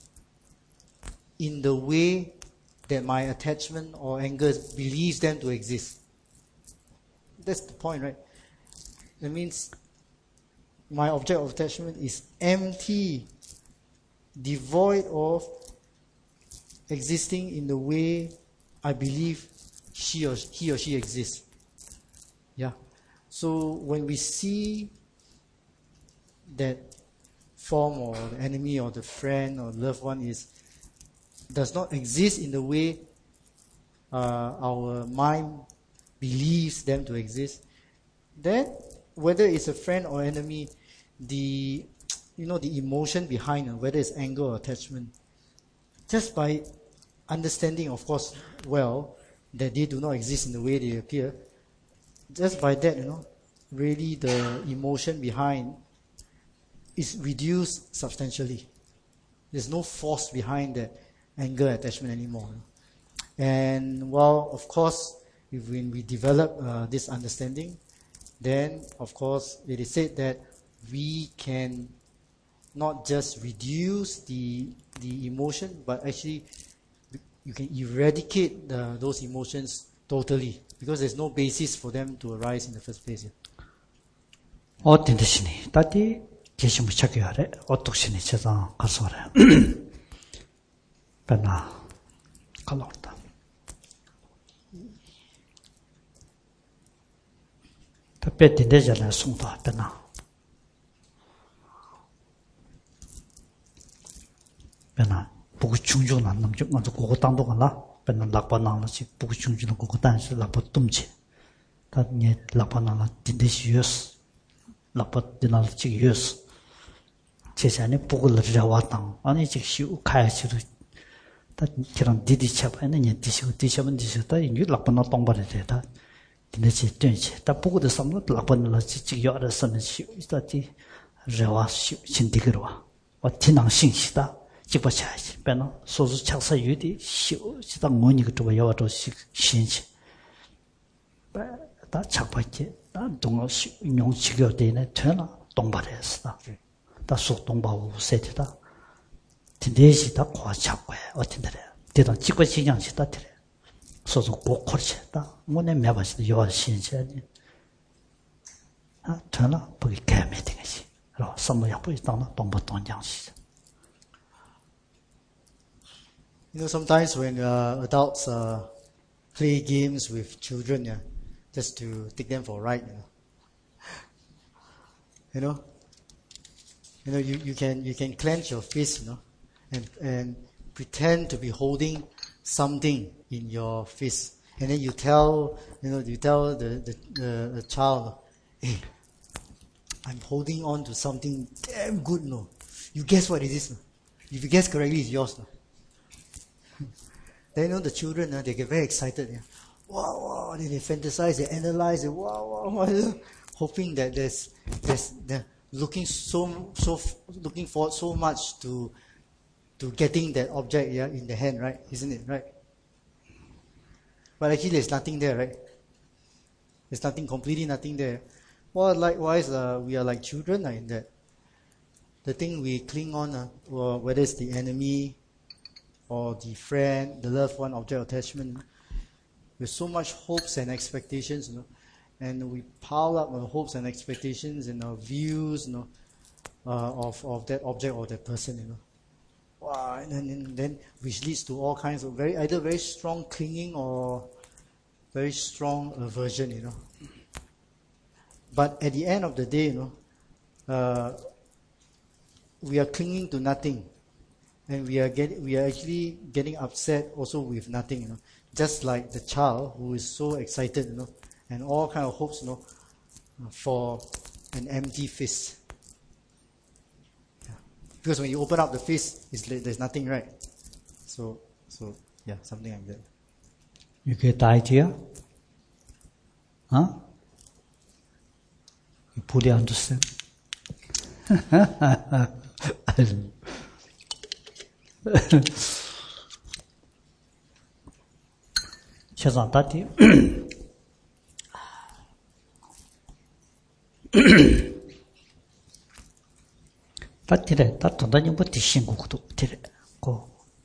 in the way that my attachment or anger believes them to exist. That's the point, right? That means my object of attachment is empty, devoid of existing in the way I believe she or he or she exists. Yeah. So when we see that form or the enemy or the friend or loved one is does not exist in the way uh, our mind believes them to exist, then whether it's a friend or enemy, the you know the emotion behind it, whether it's anger or attachment, just by understanding, of course, well, that they do not exist in the way they appear, just by that, you know, really the emotion behind is reduced substantially. There's no force behind that anger attachment anymore. And while, of course, if when we develop uh, this understanding, then, of course, it is said that we can not just reduce the the emotion, but actually you can eradicate the, those emotions totally, because there's no basis for them to arise in the first place. 어떤 뜻이니? 따디 계시면 찾겨야래. 어떻시니? 제가 가서 그래. 배나 갈라왔다. 배띠 내전에 송도 배나. 배나 보고 충주는 안 남죠. 먼저 그거 땅도 가나. 배나 락바나라지 보고 충주는 그거 단시 락바 뜸지. 다니 락바나라 딘데시여스. 락바 디나르지 여스. 제산에 보고를 잡았다. 아니 즉시 가야지로 다 그런 디디 잡아는 년 디시고 디셔면 디셔다 이 락바나 똥바래 되다. 디네지 된지 다 보고도 삼로 락바나라 지지 여러서는 시우다지 레와시 신디그로와 어티낭 신시다. 집어차야지. 배나 소수 착사 유디 시우지다 뭐니 그쪽에 여와도 신시. 다 착바지. 다 동어 용치교 되네 되나 똥바래스다. 다 속동바우 세트다. 딘데시다 과착과에 어떤데래. 대단 직권 신경시다 되래. 소소 고코르시다. 뭐네 매바시도 요한 신세니. 아, 전화 보기 개매 되겠지. 그럼 선물약 보이 땅나 동부 동장시. You know, sometimes when uh, adults uh, play games with children, yeah, just to take them for a ride, you know. You know, you know, you, you can you can clench your fist, you know, and and pretend to be holding something in your fist, and then you tell, you know, you tell the the, the, the child, hey, I'm holding on to something damn good, no. You guess what it is, no? If you guess correctly, it's yours, no. Then, you know, the children, uh, they get very excited. Yeah. Wow, wow, they, they fantasize, they analyze, they, wow, wow, wow, hoping that there's, there's, they're looking so, so, looking forward so much to, to getting that object, yeah, in the hand, right? Isn't it, right? But actually, there's nothing there, right? There's nothing, completely nothing there. Well, likewise, uh, we are like children uh, in that. The thing we cling on, uh, or whether it's the enemy, or the friend, the loved one, object attachment, with so much hopes and expectations, you know, and we pile up our hopes and expectations and our views, you know, uh, of of that object or that person, you know. Wow, and then, and then which leads to all kinds of very either very strong clinging or very strong aversion, you know. But at the end of the day, you know, uh, we are clinging to nothing. And we are getting, we are actually getting upset also with nothing, you know. just like the child who is so excited, you know, and all kind of hopes, you know, for an empty fist. Yeah. Because when you open up the fist, it's like there's nothing, right? So, so yeah, something like that. You get the idea? Huh? You fully understand? 세상 다티 다티래 다통다니 뭐 디신고도 티래 고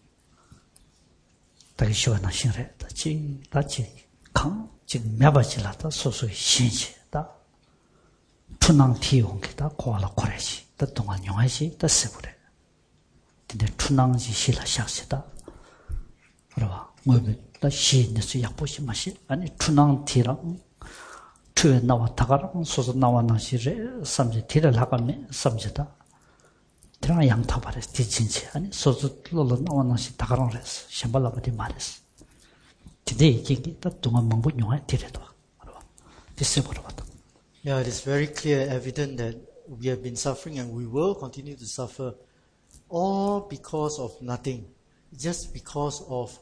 다시 시원한 신래 다치 다치 강 지금 매바질라다 소소히 신시다 푸낭 티용기다 고알라 고래시 다 동안 영화시 다 세부래 근데 푸낭지 실라 샤시다 그러봐 뭐다 시인에서 약보시 맛이 아니 춘앙티랑 추에 나와 다가랑 소소 나와 나시레 삼지 티를 하가네 삼지다 드라 양타바레 디진지 아니 소소 로로 나와 나시 다가랑 레스 샴발라바디 마레스 근데 이게 다 동안 망부 용화 티레도 알아 디스 보러봤다 Yeah, it is very clear, evident that we have been suffering and we will continue to suffer all because of nothing, just because of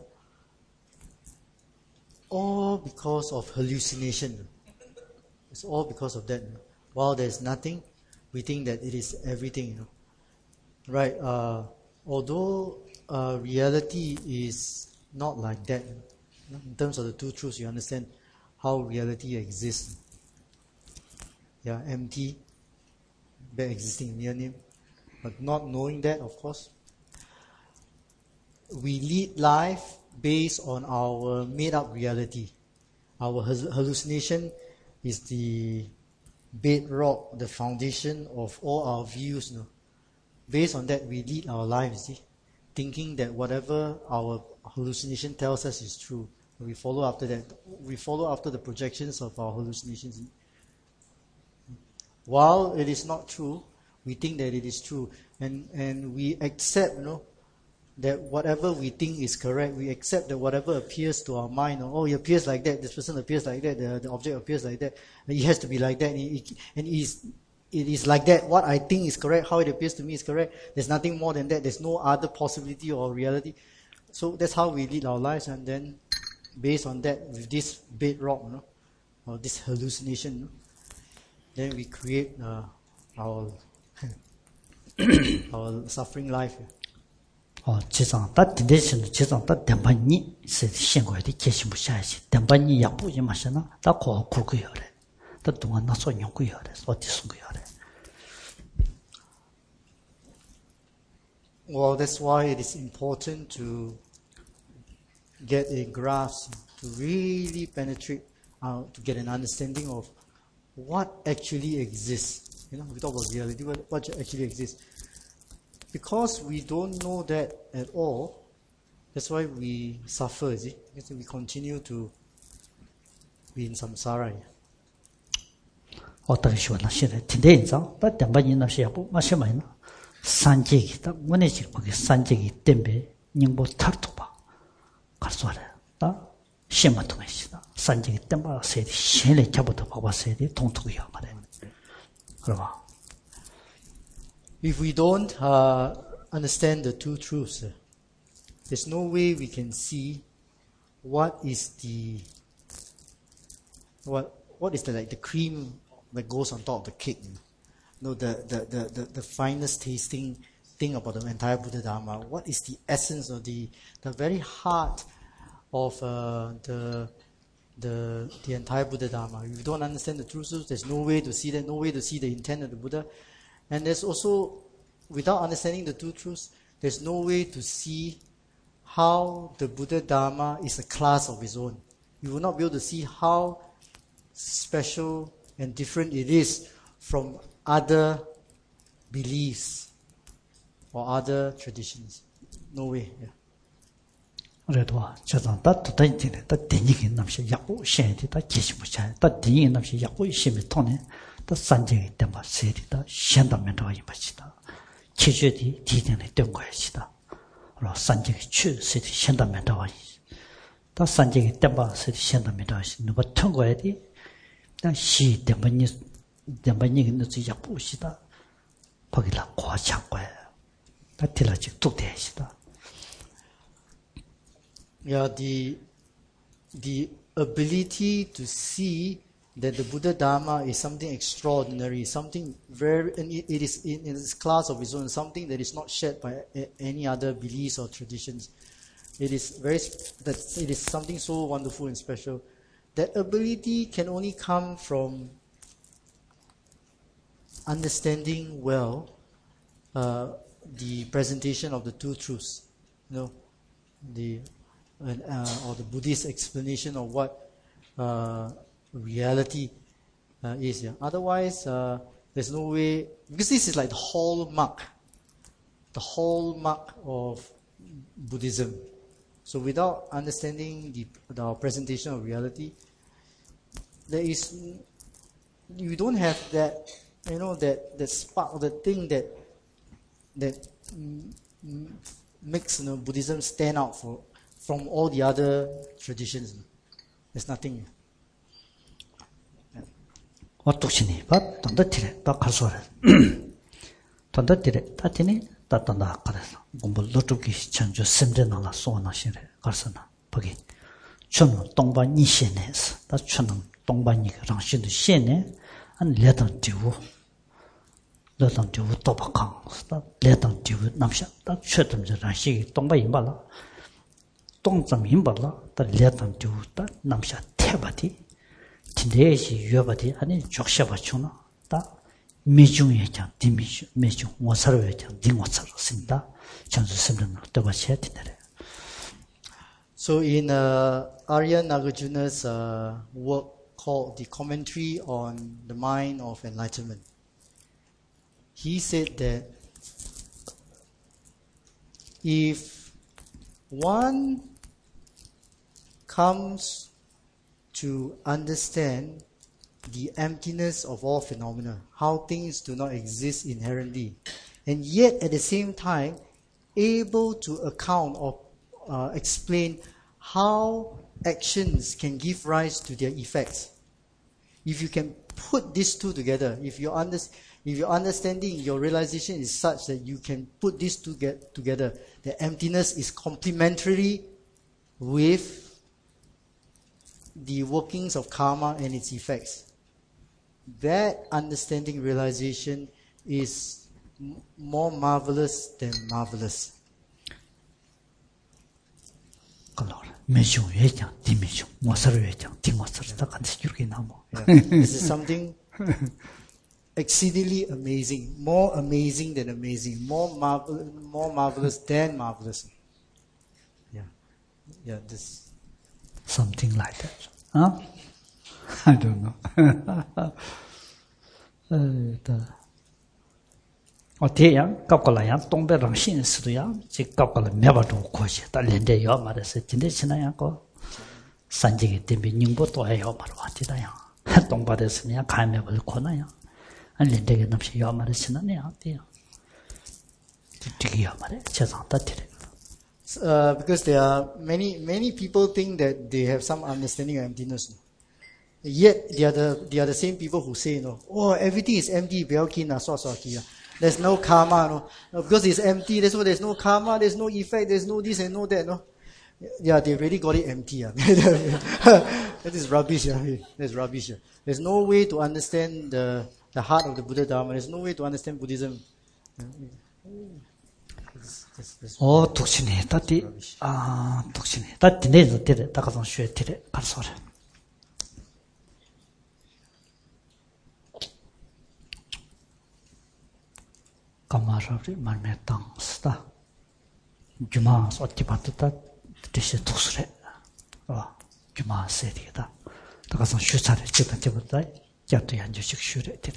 all because of hallucination. It's all because of that. While there's nothing, we think that it is everything. You know? Right? Uh, although uh, reality is not like that. You know? In terms of the two truths, you understand how reality exists. Yeah, empty, but existing near him. But not knowing that, of course. We lead life based on our made-up reality. Our hallucination is the bedrock, the foundation of all our views. You know. Based on that, we lead our lives, see? Thinking that whatever our hallucination tells us is true. We follow after that. We follow after the projections of our hallucinations. While it is not true, we think that it is true. And, and we accept, you know, that whatever we think is correct, we accept that whatever appears to our mind, oh, it appears like that, this person appears like that, the, the object appears like that, it has to be like that, and, it, and it, is, it is like that. What I think is correct, how it appears to me is correct. There's nothing more than that. There's no other possibility or reality. So that's how we lead our lives, and then based on that, with this bedrock, you know, or this hallucination, you know, then we create uh, our our suffering life. 어, 지상 다 디데시는 지상 다 덴반니 세 신고에도 계시 무시하시 덴반니 약부지 마시나 다 고 굴고요래 다 동안 나서 연구요래 어디 숨고요래 Well, that's why it is important to get a grasp, to really penetrate, uh, to get an understanding of what actually exists. You know, we talk about reality, what, what actually exists. Because we don't know that at all, that's why we suffer, is it? Because we continue to be in samsara. 어떻게 시원한 시대 tinde인자 다 덴반이나 시야부 마시마이나 산지기다 문에지 거기 산지기 때문에 닝보 탈토바 갈소래 다 시만 통해시다 산지기 때문에 세디 신의 잡부터 봐봤어야 돼 통투기야 말해 그러봐 If we don't uh, understand the two truths, uh, there's no way we can see what is the what what is the like the cream that goes on top of the cake. You know, the, the, the, the, the finest tasting thing about the entire Buddha Dharma. What is the essence of the the very heart of uh, the the the entire Buddha Dharma? If you don't understand the truths, there's no way to see that, no way to see the intent of the Buddha. And there's also, without understanding the two truths, there's no way to see how the Buddha Dharma is a class of its own. You will not be able to see how special and different it is from other beliefs or other traditions. No way. Yeah. 그래도 저도 다 도다이네 다 대니기 남시 약부 신이 다 계시무차 다 대니기 남시 약부 신이 통해 다 산지기 때문에 세리다 현담면도 이마시다 기준이 디딩에 된 거야시다 그리고 산지기 추 세리 현담면도 다 산지기 때바서 신다미다 누가 통과해디 다 시 때문에 때문에 그는 야 부시다 거기라 과창과야 다 틀어지 뚝대시다. Yeah, the the ability to see that the Buddha Dharma is something extraordinary, something very, and it, it is in, in its class of its own, something that is not shared by a, any other beliefs or traditions. It is very that it is something so wonderful and special. That ability can only come from understanding well uh, the presentation of the two truths, you know, the uh, or the Buddhist explanation of what uh, reality uh, is. Yeah. Otherwise, uh, there's no way, because this is like the hallmark, the hallmark of Buddhism. So without understanding the, the presentation of reality, there is, you don't have that, you know, that, that spark, the thing that that mm, makes, you know, Buddhism stand out for from all the other traditions. There's nothing. 어떻시니? 바 던더티레 바 가서래. 던더티레 따티니 따딴다 가래서 공부 로쪽기 천주 심전나라 소나시래 가서나 거기 춘 동반 이시네스 다 춘은 동반이 랑신도 시네 안 레던 뒤고 레던 뒤고 또박강 다 레던 뒤고 남샤 다 쳇듬저 랑시 동반이 말라 동점 힘발라 다 레던 뒤고 다 남샤 태바디 진대시 유여바디 아니 적셔바추나 다 미중에 장 디미슈 미중 원사로에 장 딩원사로 쓴다 전수 쓰는 것도 봐셔야 되네. So in uh, Arya Nagarjuna's uh, work called The Commentary on the Mind of Enlightenment, he said that if one comes to understand the emptiness of all phenomena, how things do not exist inherently, and yet at the same time able to account or uh, explain how actions can give rise to their effects. If you can put these two together, if you under, if your understanding, your realization is such that you can put these two get together, the emptiness is complementary with the workings of karma and its effects. That understanding, realization is m- more marvelous than marvelous. This is something exceedingly amazing, more amazing than amazing, more marvel, more marvelous than marvelous. Yeah, yeah, this. Something like that. Huh? I don't know. 어때야? 갑골라야 동배랑 신스도야. 즉 갑골라 매바도 고시. 달렌데 요 말에서 진짜 지나야 거. 산지기 때문에 닝보도 해요 말로 왔지다야. 동바데스냐 가매벌 코나야. 알렌데게 넘시 요 말에 지나냐. 어때요? 되게 요 말에 제상다 되래. Uh, because there are many many people think that they have some understanding of emptiness. Yet they are the they are the same people who say, you know, oh, everything is empty, there's no karma, no, because it's empty, that's why there's no karma, there's no effect, there's no this and no that, no. Yeah, they really got it empty. Yeah. That is rubbish. Yeah. That's rubbish. Yeah. There's no way to understand the the heart of the Buddha Dharma. There's no way to understand Buddhism. 어, 독신이 따띠 아, 독신이 따띠 내서 때래 다가서 쉬어 때래 가서래. 까마라리 말매 땅스다. 주마 소티 받다 뜻이 독수래. 어, 주마 세리다. 다가서 쉬차래 지금 때부터 야도 연주식 쉬래 때래.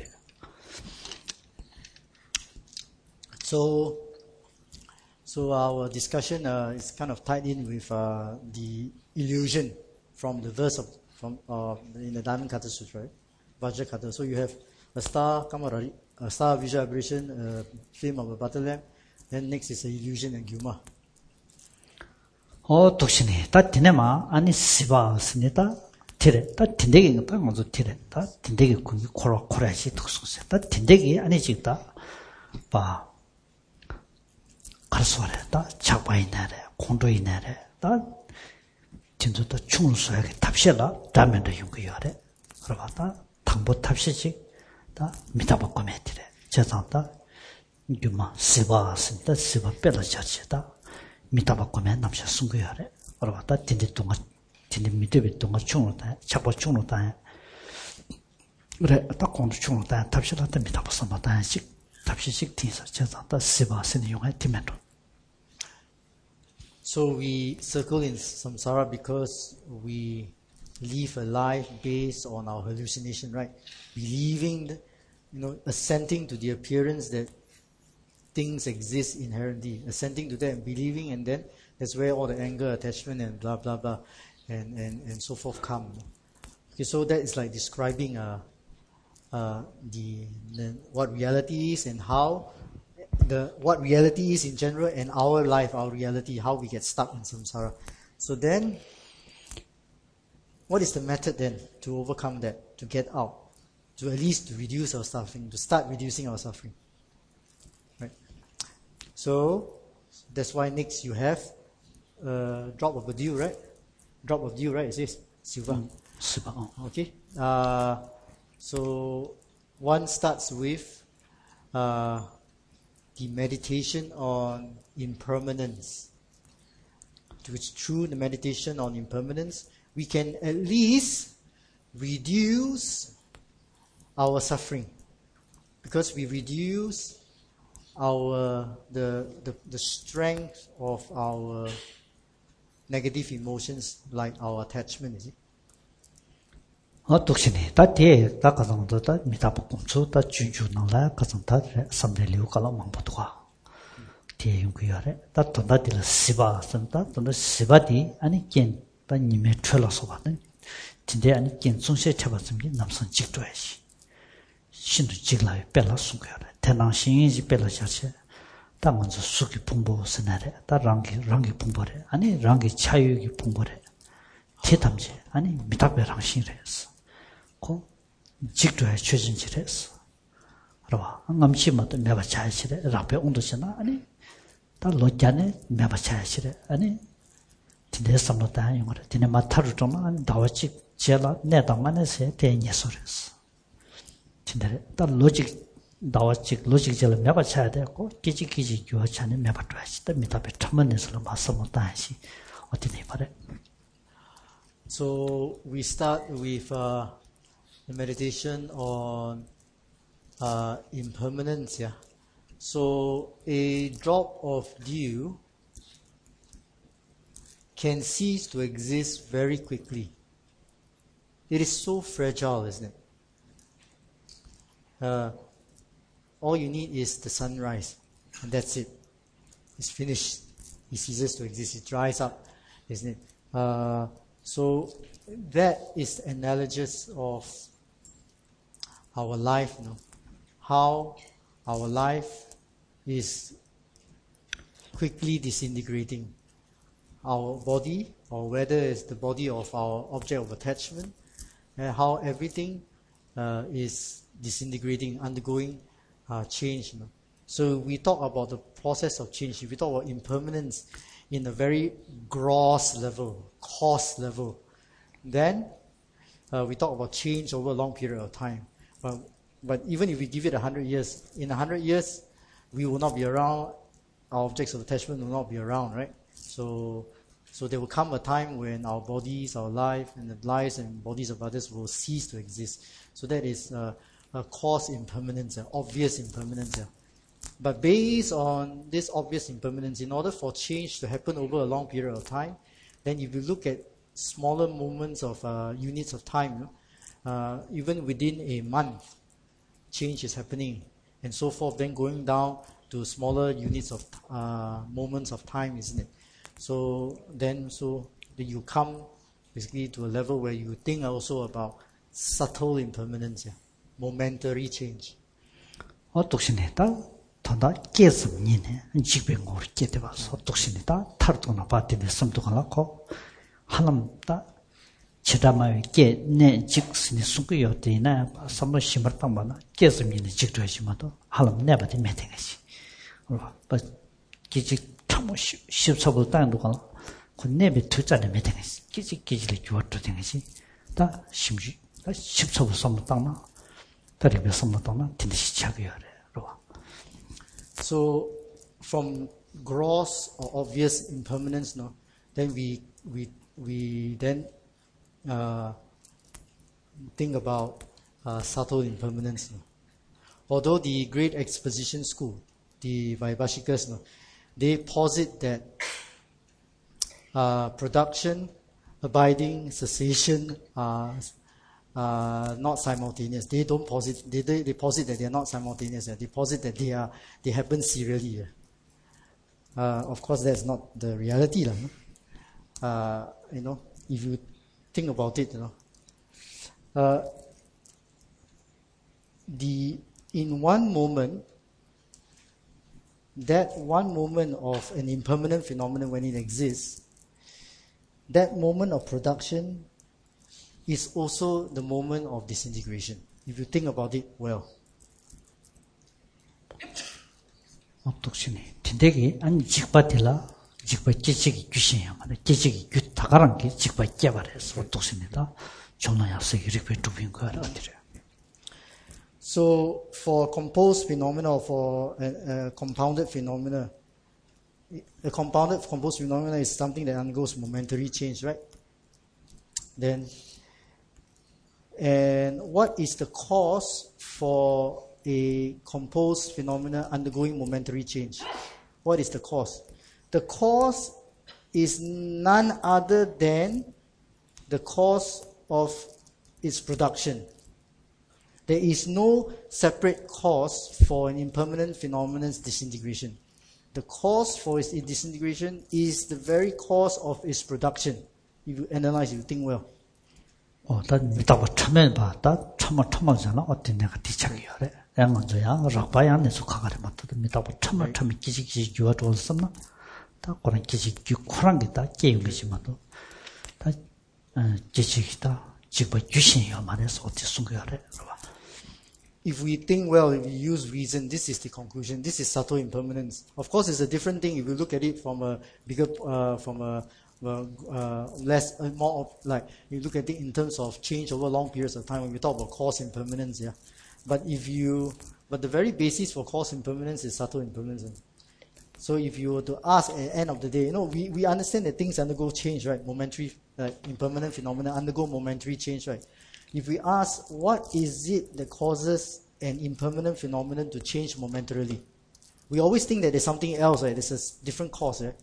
So So our discussion uh, is kind of tied in with uh, the illusion from the verse of from uh, in the Diamond Cutter Sutra, right? Vajrakata. So you have a star, kamarari, a star visual aberration, a flame of a butter lamp. Then next is the illusion and Gyuma. 어 독신이 다 디네마 아니 시바스니다 티레 다 딘데기 다 먼저 티레 다 딘데기 군이 코라 코라시 독소세 다 딘데기 아니 지다 봐 가르소래 다 작바이나래 공도이나래 다 진짜도 충을 써야게 답시라 다면도 용기요래 그러다 당보 탑시지 다 미다바고메 티레 제상다 이규마 시바스니다 시바 빼라자치다 미다바고메 남샤 숨고요래 그러다 딘데 동안 딘데 미드비 동안 충로다 잡고 충로다 그래 딱 공도 충로다 답시라다 미다바서마다식 답시식 티서 제상다 시바스니 용해 티멘도. So we circle in samsara because we live a life based on our hallucination, right? Believing, you know, assenting to the appearance that things exist inherently, assenting to that and believing, and then that's where all the anger, attachment, and blah blah blah, and and, and so forth come. Okay, so that is like describing uh, uh, the, the what reality is and how. The what reality is in general and our life, our reality, how we get stuck in samsara. So then, what is the method then to overcome that, to get out, to at least to reduce our suffering, to start reducing our suffering? Right. So that's why next you have a drop of a dew, right? Drop of dew, right? It says silver. Mm, silver. Okay. Uh, so one starts with. Uh, The meditation on impermanence. Which through the meditation on impermanence, we can at least reduce our suffering, because we reduce our the the, the strength of our negative emotions, like our attachment. Is it? 어 독신이 다 뒤에 다 가정도 다 미다복금수 다 주주나라 가정 다 삼대리우 갈라 망보도가 뒤에 용기야래 다 돈다들 시바 선다 돈다 시바디 아니 겐다 님에 틀어서 받는 진짜 아니 겐 손세 쳐봤으면 남선 직도야지 신도 직라에 빼라 숨겨야래 대낭 신인지 빼라 자체 다 먼저 수기 풍부스나래 다 랑기 랑기 풍부래 아니 랑기 차유기 풍부래 대담지 아니 미답배랑 신이랬어 고 직도에 최진지랬어 알아봐 암시마도 내가 잘시래 라페 온도잖아 아니 다 로자네 내가 잘시래 아니 진짜 삼로다 용어를 진짜 마타루 좀 아니 다와치 제라 내다만에서 대녀소랬어 진짜 다 로직 다와치 로직 제를 내가 차야 되고 기지기지 교차네 내가 줘야지 다 미답에 참만에서 맞서못다 하시 어떻게 말해. So we start with uh, the meditation on uh, impermanence. Yeah. So a drop of dew can cease to exist very quickly. It is so fragile, isn't it? Uh, all you need is the sunrise, and that's it. It's finished. It ceases to exist. It dries up, isn't it? Uh, So that is analogous of our life, you know, how our life is quickly disintegrating. Our body, or whether it's the body of our object of attachment, and how everything uh, is disintegrating, undergoing uh, change. You know. So we talk about the process of change. If we talk about impermanence in a very gross level, coarse level, then uh, we talk about change over a long period of time. But, but even if we give it a hundred years, in a hundred years, we will not be around. Our objects of attachment will not be around, right? So, so there will come a time when our bodies, our life, and the lives and bodies of others will cease to exist. So that is uh, a coarse impermanence, uh, obvious impermanence. Uh. But based on this obvious impermanence, in order for change to happen over a long period of time, then if you look at smaller moments of uh, units of time, you know, uh, even within a month, change is happening, and so forth, then going down to smaller units of uh, moments of time, isn't it? So then, so then you come basically to a level where you think also about subtle impermanence, yeah, momentary change. 어 독신했다. 단다 깨슴니네 직병으로 깨대 봐서 독신이다 타르도나 바티네 섬도가라고 하남다 치다마에 깨네 직스니 숙여되나 섬도 심을당만나 깨슴니네 직도하지마도 하람 내바디 메탱이지 어 기직 참 십사불 땅도가 그 내비 투자를 메탱이지 기직 기질이 주어도 되겠지 다 심지 다 십사불 섬도 땅나 다리be 섬도 땅나 딘듯이 차고요. So, from gross or obvious impermanence, no, then we we we then uh, think about uh, subtle impermanence. No. Although the great exposition school, the Vaibhashikas, no, they posit that uh, production, abiding, cessation are Uh, not simultaneous. They don't posit. They, they, they posit that they are not simultaneous. They posit that they are they happen serially. Uh, of course, that's not the reality, lah. Uh, you know, if you think about it, you know, uh, the in one moment, that one moment of an impermanent phenomenon when it exists, that moment of production is also the moment of disintegration, if you think about it well. 독신이 딘데기 아니 직바틸라 직바 기직이 귀신이야 말이야. 기직이 귀 다가란 게 직바 깨발해서 독신이다. 존나야 세기 이렇게 두빈 거야. So for composed phenomena or for a, a compounded phenomena, a compounded composed phenomena is something that undergoes momentary change, right? Then And what is the cause for a composed phenomena undergoing momentary change? What is the cause? The cause is none other than the cause of its production. There is no separate cause for an impermanent phenomenon's disintegration. The cause for its disintegration is the very cause of its production. If you analyze, you think well. 어, 다 미다고 처음에 봤다. 처음 처음이잖아. 어떤 내가 뒤착이요. 그래. 양 먼저야. 락바야 내서 가가래 맞다. 미다고 처음 처음 기지기지 주어 줬었나? 다 그런 기지기 코란 게다 깨우리지만도 다 기지기다. 지금 주신이요 말해서 어떻게 숨겨야 돼. If we think well, if we use reason, this is the conclusion. This is subtle impermanence. Of course, it's a different thing if you look at it from a bigger, uh, from a Well, uh, less, uh, more of, like, you look at it in terms of change over long periods of time when we talk about cause impermanence, yeah. But if you, but the very basis for cause impermanence is subtle impermanence. So if you were to ask at the end of the day, you know, we, we understand that things undergo change, right? Momentary, like, impermanent phenomena undergo momentary change, right? If we ask, what is it that causes an impermanent phenomenon to change momentarily? We always think that there's something else, right? There's a different cause, right?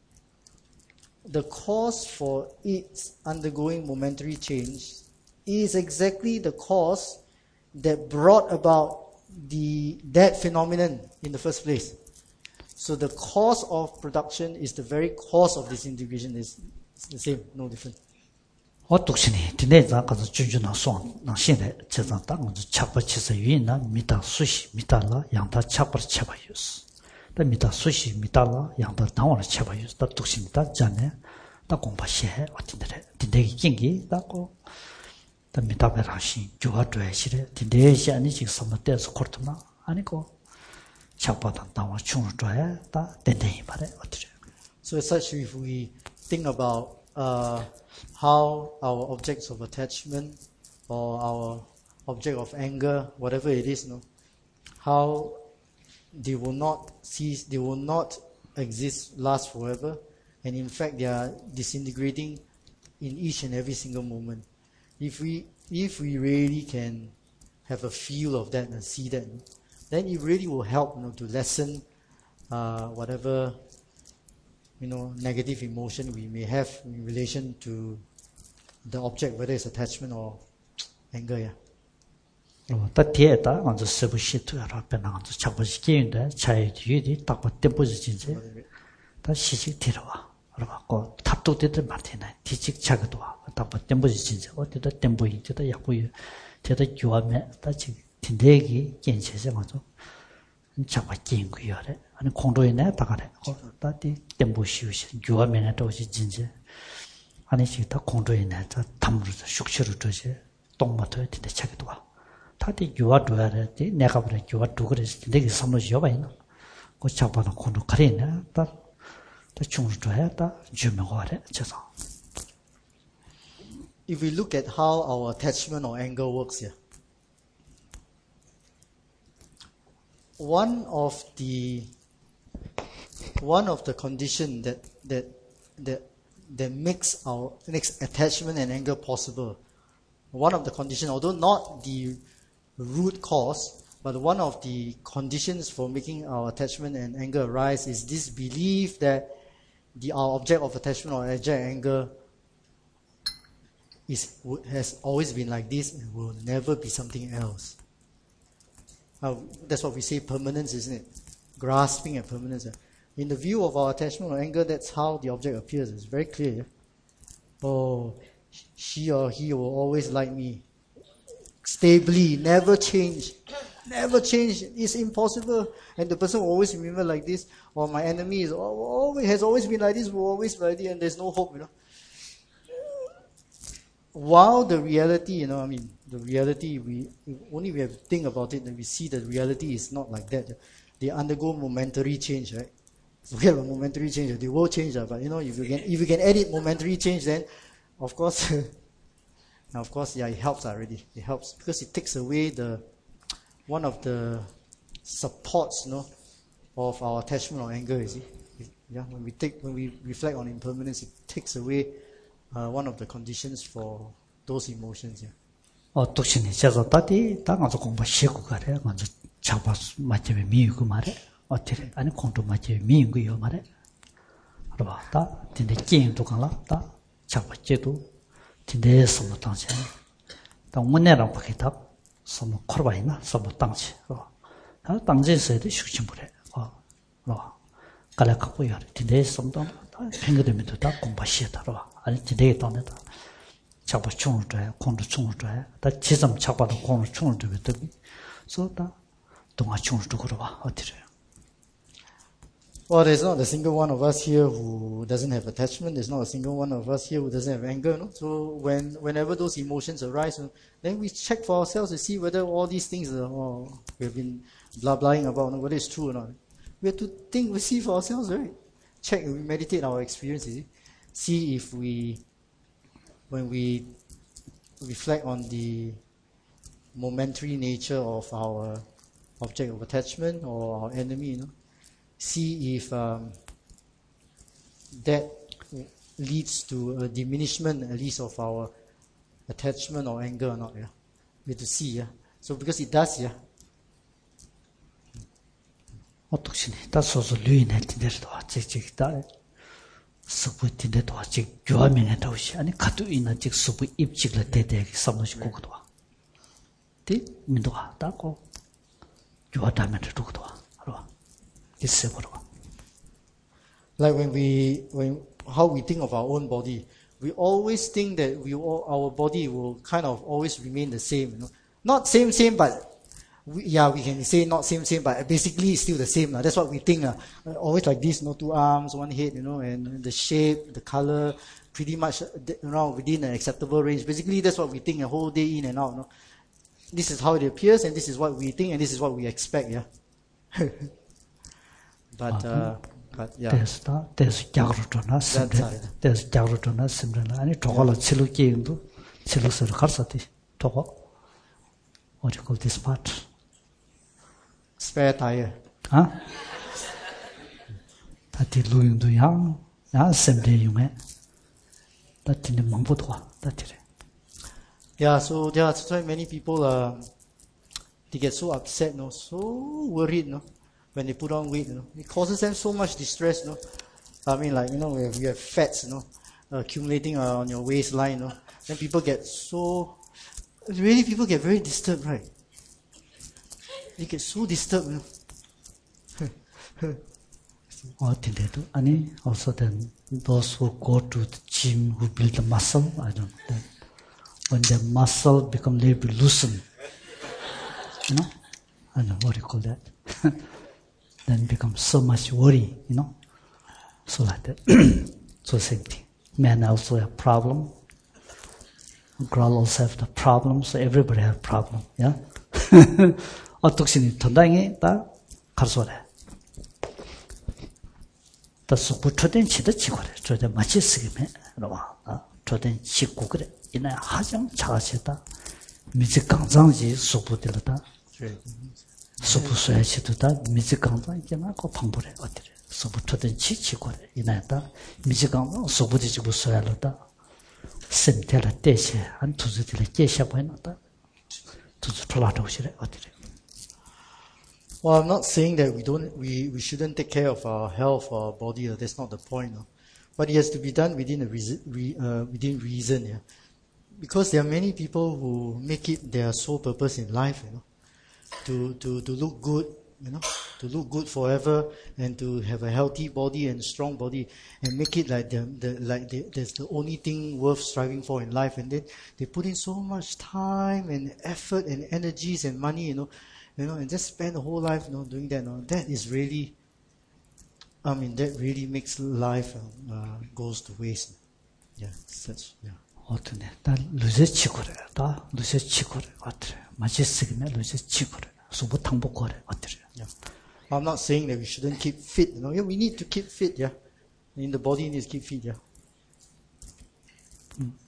The cause for its undergoing momentary change is exactly the cause that brought about the that phenomenon in the first place. So the cause of production is the very cause of disintegration. Is the same, no different. 我读是呢，今天咱可是真正能算，能现在这张当我是七八七十元呢，米大熟悉，米大了，养他七八七八有时。但米大熟悉，米大了，养他当我了七八有时，他读是米大讲呢，他公巴写，我听得来，听得经济，他个，他米大白上心，就我主要是的，听得些你这什么得是苦的嘛，安尼个，七八当当我穷主要，他等等一把的，我听着。 So as such, if we think about uh, how our objects of attachment or our object of anger, whatever it is, no, how they will not cease, they will not exist, last forever, and in fact they are disintegrating in each and every single moment. If we, if we really can have a feel of that and see that, then it really will help, you know, to lessen uh, whatever, you know, negative emotion we may have in relation to the object, whether it's attachment or anger. Yeah. 다 뒤에다 먼저 세부 시트라 변한 거 작업시키는데 차이 뒤에 딱 때부지 진짜 다 시식 들어와 그러고 탑도 되들 말테네 뒤직 작도 와 딱 때부지 진짜 어디다 때부이 되다 약고요 되다 교함에 다 지금 딘데기 괜찮지 맞죠 chapa kingu yore. Ani kondo ina takare. Tati tembo shiushi, gyuwa mena toshi jinje. Ani shikita kondo ina tamru shukshiru toshi, tongma toyo tinte chakidwa. Tati gyuwa duware, nekabure gyuwa dugare, tinte samlo yoba ina. Ko chapa na kondo kare ina, ta chungru duwaya, ta jume gore, chesa. If we look at how our attachment or anger works here, one of the one of the condition that that that that makes our makes attachment and anger possible, one of the condition, although not the root cause, but one of the conditions for making our attachment and anger arise is this belief that the our object of attachment or object of anger is has always been like this and will never be something else. Uh, that's what we say permanence, isn't it? Grasping at permanence. In the view of our attachment or anger, that's how the object appears. It's very clear. Yeah? Oh, she or he will always like me. Stably, never change. Never change. It's impossible. And the person will always remember like this. Or my enemy is always has always been like this, will always be like this, and there's no hope, you know. While the reality, you know, I mean, the reality, we only we have to think about it and we see that reality is not like that. They undergo momentary change, right? Forget about momentary change. They will change, but you know, if you can, if you can edit momentary change, then of course, now of course, yeah, it helps already. It helps because it takes away the one of the supports, you know, of our attachment or anger. You see, yeah, when we take when we reflect on impermanence, it takes away Uh, one of the conditions for those emotions. Yeah. 어, 독신이 제가 다디 당아서 공부 시고 가래. 먼저 잡아 맞게 미고 말해. 어떻게 아니 공도 맞게 미고요 말해. 알아봐. 근데 게임도 가라. 다 잡아제도 근데 섬 당시. 당 문내랑 바뀌다. 섬 걸어봐이나 섬 당시. 어. 다 당지에서도 숙심 그래. 어. 어. 갈아 갖고 요. 근데 섬도 팽거되면도 다 공부 시에다로 아니 지대에 떠내다 잡아 총을 둬야 공도 총을 둬야 다 지점 잡아도 공을 총을 두게 되고 쏘다 동아 총을 두고 봐 어디래요? Well, there's not a single one of us here who doesn't have attachment. There's not a single one of us here who doesn't have anger. No? So when whenever those emotions arise, then we check for ourselves to see whether all these things are, oh, we've been blah blahing about, whether it's true or not. We have to think, we see for ourselves, right? Check, we meditate our experiences. See if we, when we reflect on the momentary nature of our object of attachment or our enemy, you know, see if um, that leads to a diminishment, at least, of our attachment or anger or not. Yeah, we have to see. Yeah, so because it does. Yeah. 어떻게 다 소소 류인해 tinder도 직직다 수부tinder도 직 교화면에 도시 아니 가도 있는 직 수부 입직을 대대 삼노시 고고도 티 민도가 따고 교화다면도 두고도 알아 있어 보러 Like when we when how we think of our own body, we always think that we all, our body will kind of always remain the same, you know, not same same but We, yeah, we can say not same, same, but basically it's still the same. Uh. That's what we think. Uh. Always like this, no, two arms, one head, you know, and the shape, the color, pretty much, you know, within an acceptable range. Basically, that's what we think a whole day in and out. You know? This is how it appears, and this is what we think, and this is what we expect. Yeah. but, uh, but yeah. There's that. There's jagrutona. There's jagrutona. Simrana. Ani togola chilu kiindu chilu sir karsati togo. What do you call this part? Spare tire. Huh? That is Louis do Yang, yeah, same day you met. That in the Mambotoa, that is. Yeah, so there are so many people, uh, they get so upset, no, so worried, no, when they put on weight, you know. It causes them so much distress, no. I mean, like, you know, you have, you have fats, you know, accumulating uh, on your waistline, no. Then people get so, really people get very disturbed, right? They get so disturbed, you know. Oh, did they do? Any also then those who go to the gym who build the muscle, I don't know. When the muscle become a little bit loosened, you know, I don't know what do you call that. then become so much worry, you know. So like that. So same thing. Men also have problem. Girl also have the problem. So everybody have problem. Yeah. 어떻게 돈당이 다 가서래. 다 수부처된 치도 치고래. 저도 마치 쓰기면 봐. 저된 치고 그래. 이나 하정 자가시다. 미지 강장지 수부들다. 수부서야 치도다. 미지 강장 있잖아. 그 방법에 어디래. 수부처된 치 치고래. 이나다. 미지 강장 수부지고 써야다. 셈텔라 대시 한 두즈들의 계셔 보이나다. 두즈 플라도 오시래. 어디래. Well, I'm not saying that we don't, we, we shouldn't take care of our health or our body. Uh, that's not the point. No? But it has to be done within a reason, re, uh, within reason. Yeah? Because there are many people who make it their sole purpose in life, you know, to, to, to look good, you know, to look good forever and to have a healthy body and strong body and make it like the, the like the, that's the only thing worth striving for in life. And then they put in so much time and effort and energies and money, you know, you know, and just spend the whole life, you know, doing that. You know, that is really, I mean, that really makes life uh, goes to waste. Yeah, such, yeah. 어떠네. 다 루제 치고래. 다 루제 치고래. 어떠래. 마치 쓰기면 루제 치고래. 수부 탕복거래. 어떠래. Yeah. I'm not saying that we shouldn't keep fit. You know, yeah, we need to keep fit. Yeah, in the body needs to keep fit. Yeah. 음.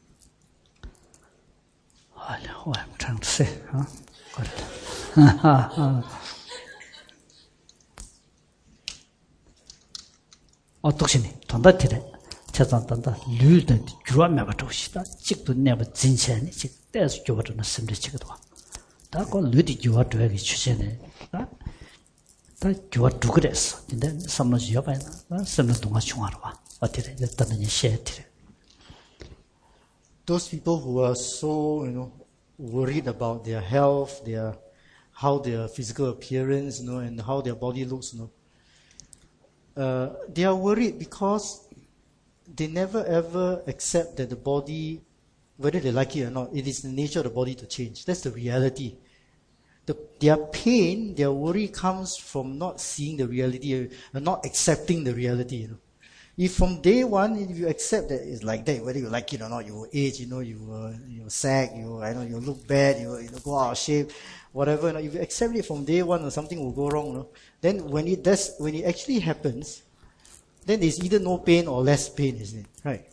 아니, what I'm trying to say, huh? 어떻시니? 돈다 티래. 재산단다 류든 주와매가 좋시다. 직도 내가 진짜니 직 때서 교버는 심리 지거든. 다고 류디 주와 되게 주제네. 다 주와 두 그랬어. 근데 삼노지 여봐야 나 심리 동안 중하러 와. 어떻게 됐다는 시에티래. Those people who are so, you know, worried about their health, their how their physical appearance, you know, and how their body looks, you know. Uh, they are worried because they never ever accept that the body, whether they like it or not, it is the nature of the body to change. That's the reality. The, their pain, their worry comes from not seeing the reality, and not accepting the reality. You know. If from day one, if you accept that it's like that, whether you like it or not, you will age, you know, you will, you will sag, you, I know, you look bad, you will, you know, go out of shape, whatever. You know, if you accept it from day one, or something will go wrong. You know, then when it does, when it actually happens, then there's either no pain or less pain, isn't it? Right?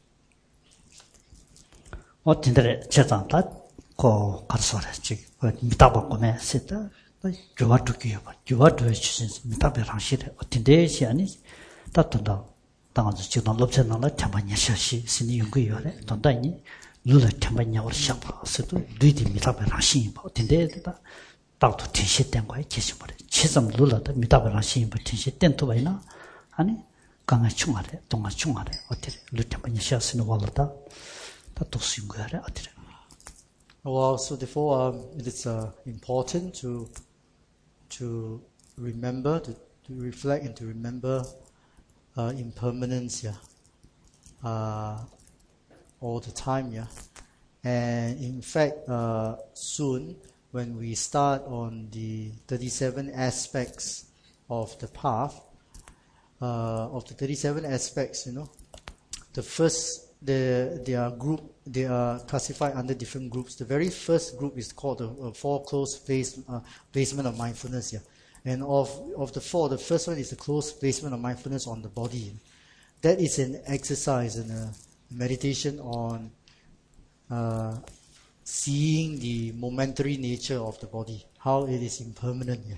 어떤데 제단다 고 가서래 지 미다바고네 세다 좋아 두기요 봐 좋아 두어 주신 미다베랑 시래 어떤데 시아니 따뜻다 당아서 지금 럽잖아 참반야시 신이 연구요래 돈다니 누르 참반야वर 샤파서도 리디 미다베랑 시 봐 어떤데 딱도 티시된 거에 계시버려 치점 누르다 미다베랑 시 봐 티시된 또 봐이나 아니 강아 충하래 동아 충하래 어때 루트만 샤스는 wal다 다 독신 거야래 어때. Well, so therefore um, it is uh, important to to remember to, to reflect and to remember uh, impermanence, yeah, uh, all the time, yeah. And in fact, uh, soon when we start on the thirty-seven aspects of the path. Uh, of the thirty-seven aspects, you know, the first, the, they are group, they are classified under different groups. The very first group is called the uh, four closed place, uh, placement of mindfulness. Yeah, and of of the four, the first one is the closed placement of mindfulness on the body. That is an exercise and a meditation on uh, seeing the momentary nature of the body, how it is impermanent. Yeah.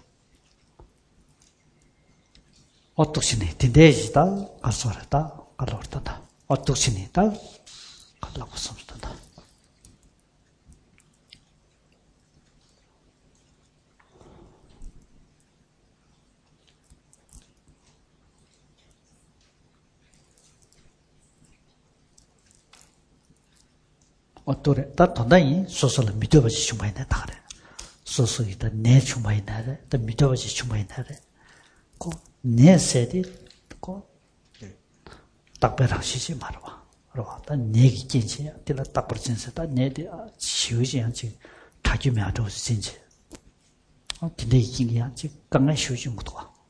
어떻시니 딘데지다 가서라다 가로르다 어떻시니다 가라고 섬스다 어떠래 다 돈다이 소소를 믿어버지 충분히 다 그래 소소이다 내 충분히 나래 다 믿어버지 충분히 나래 고 내세디 고 딱배랑 시지 말아봐. 그러다 내기 진짜 들어 딱 버진세다 내디 쉬우지 않지 타기면 아주 진짜. 어 근데 이게 아직 강한 쉬우지 못와.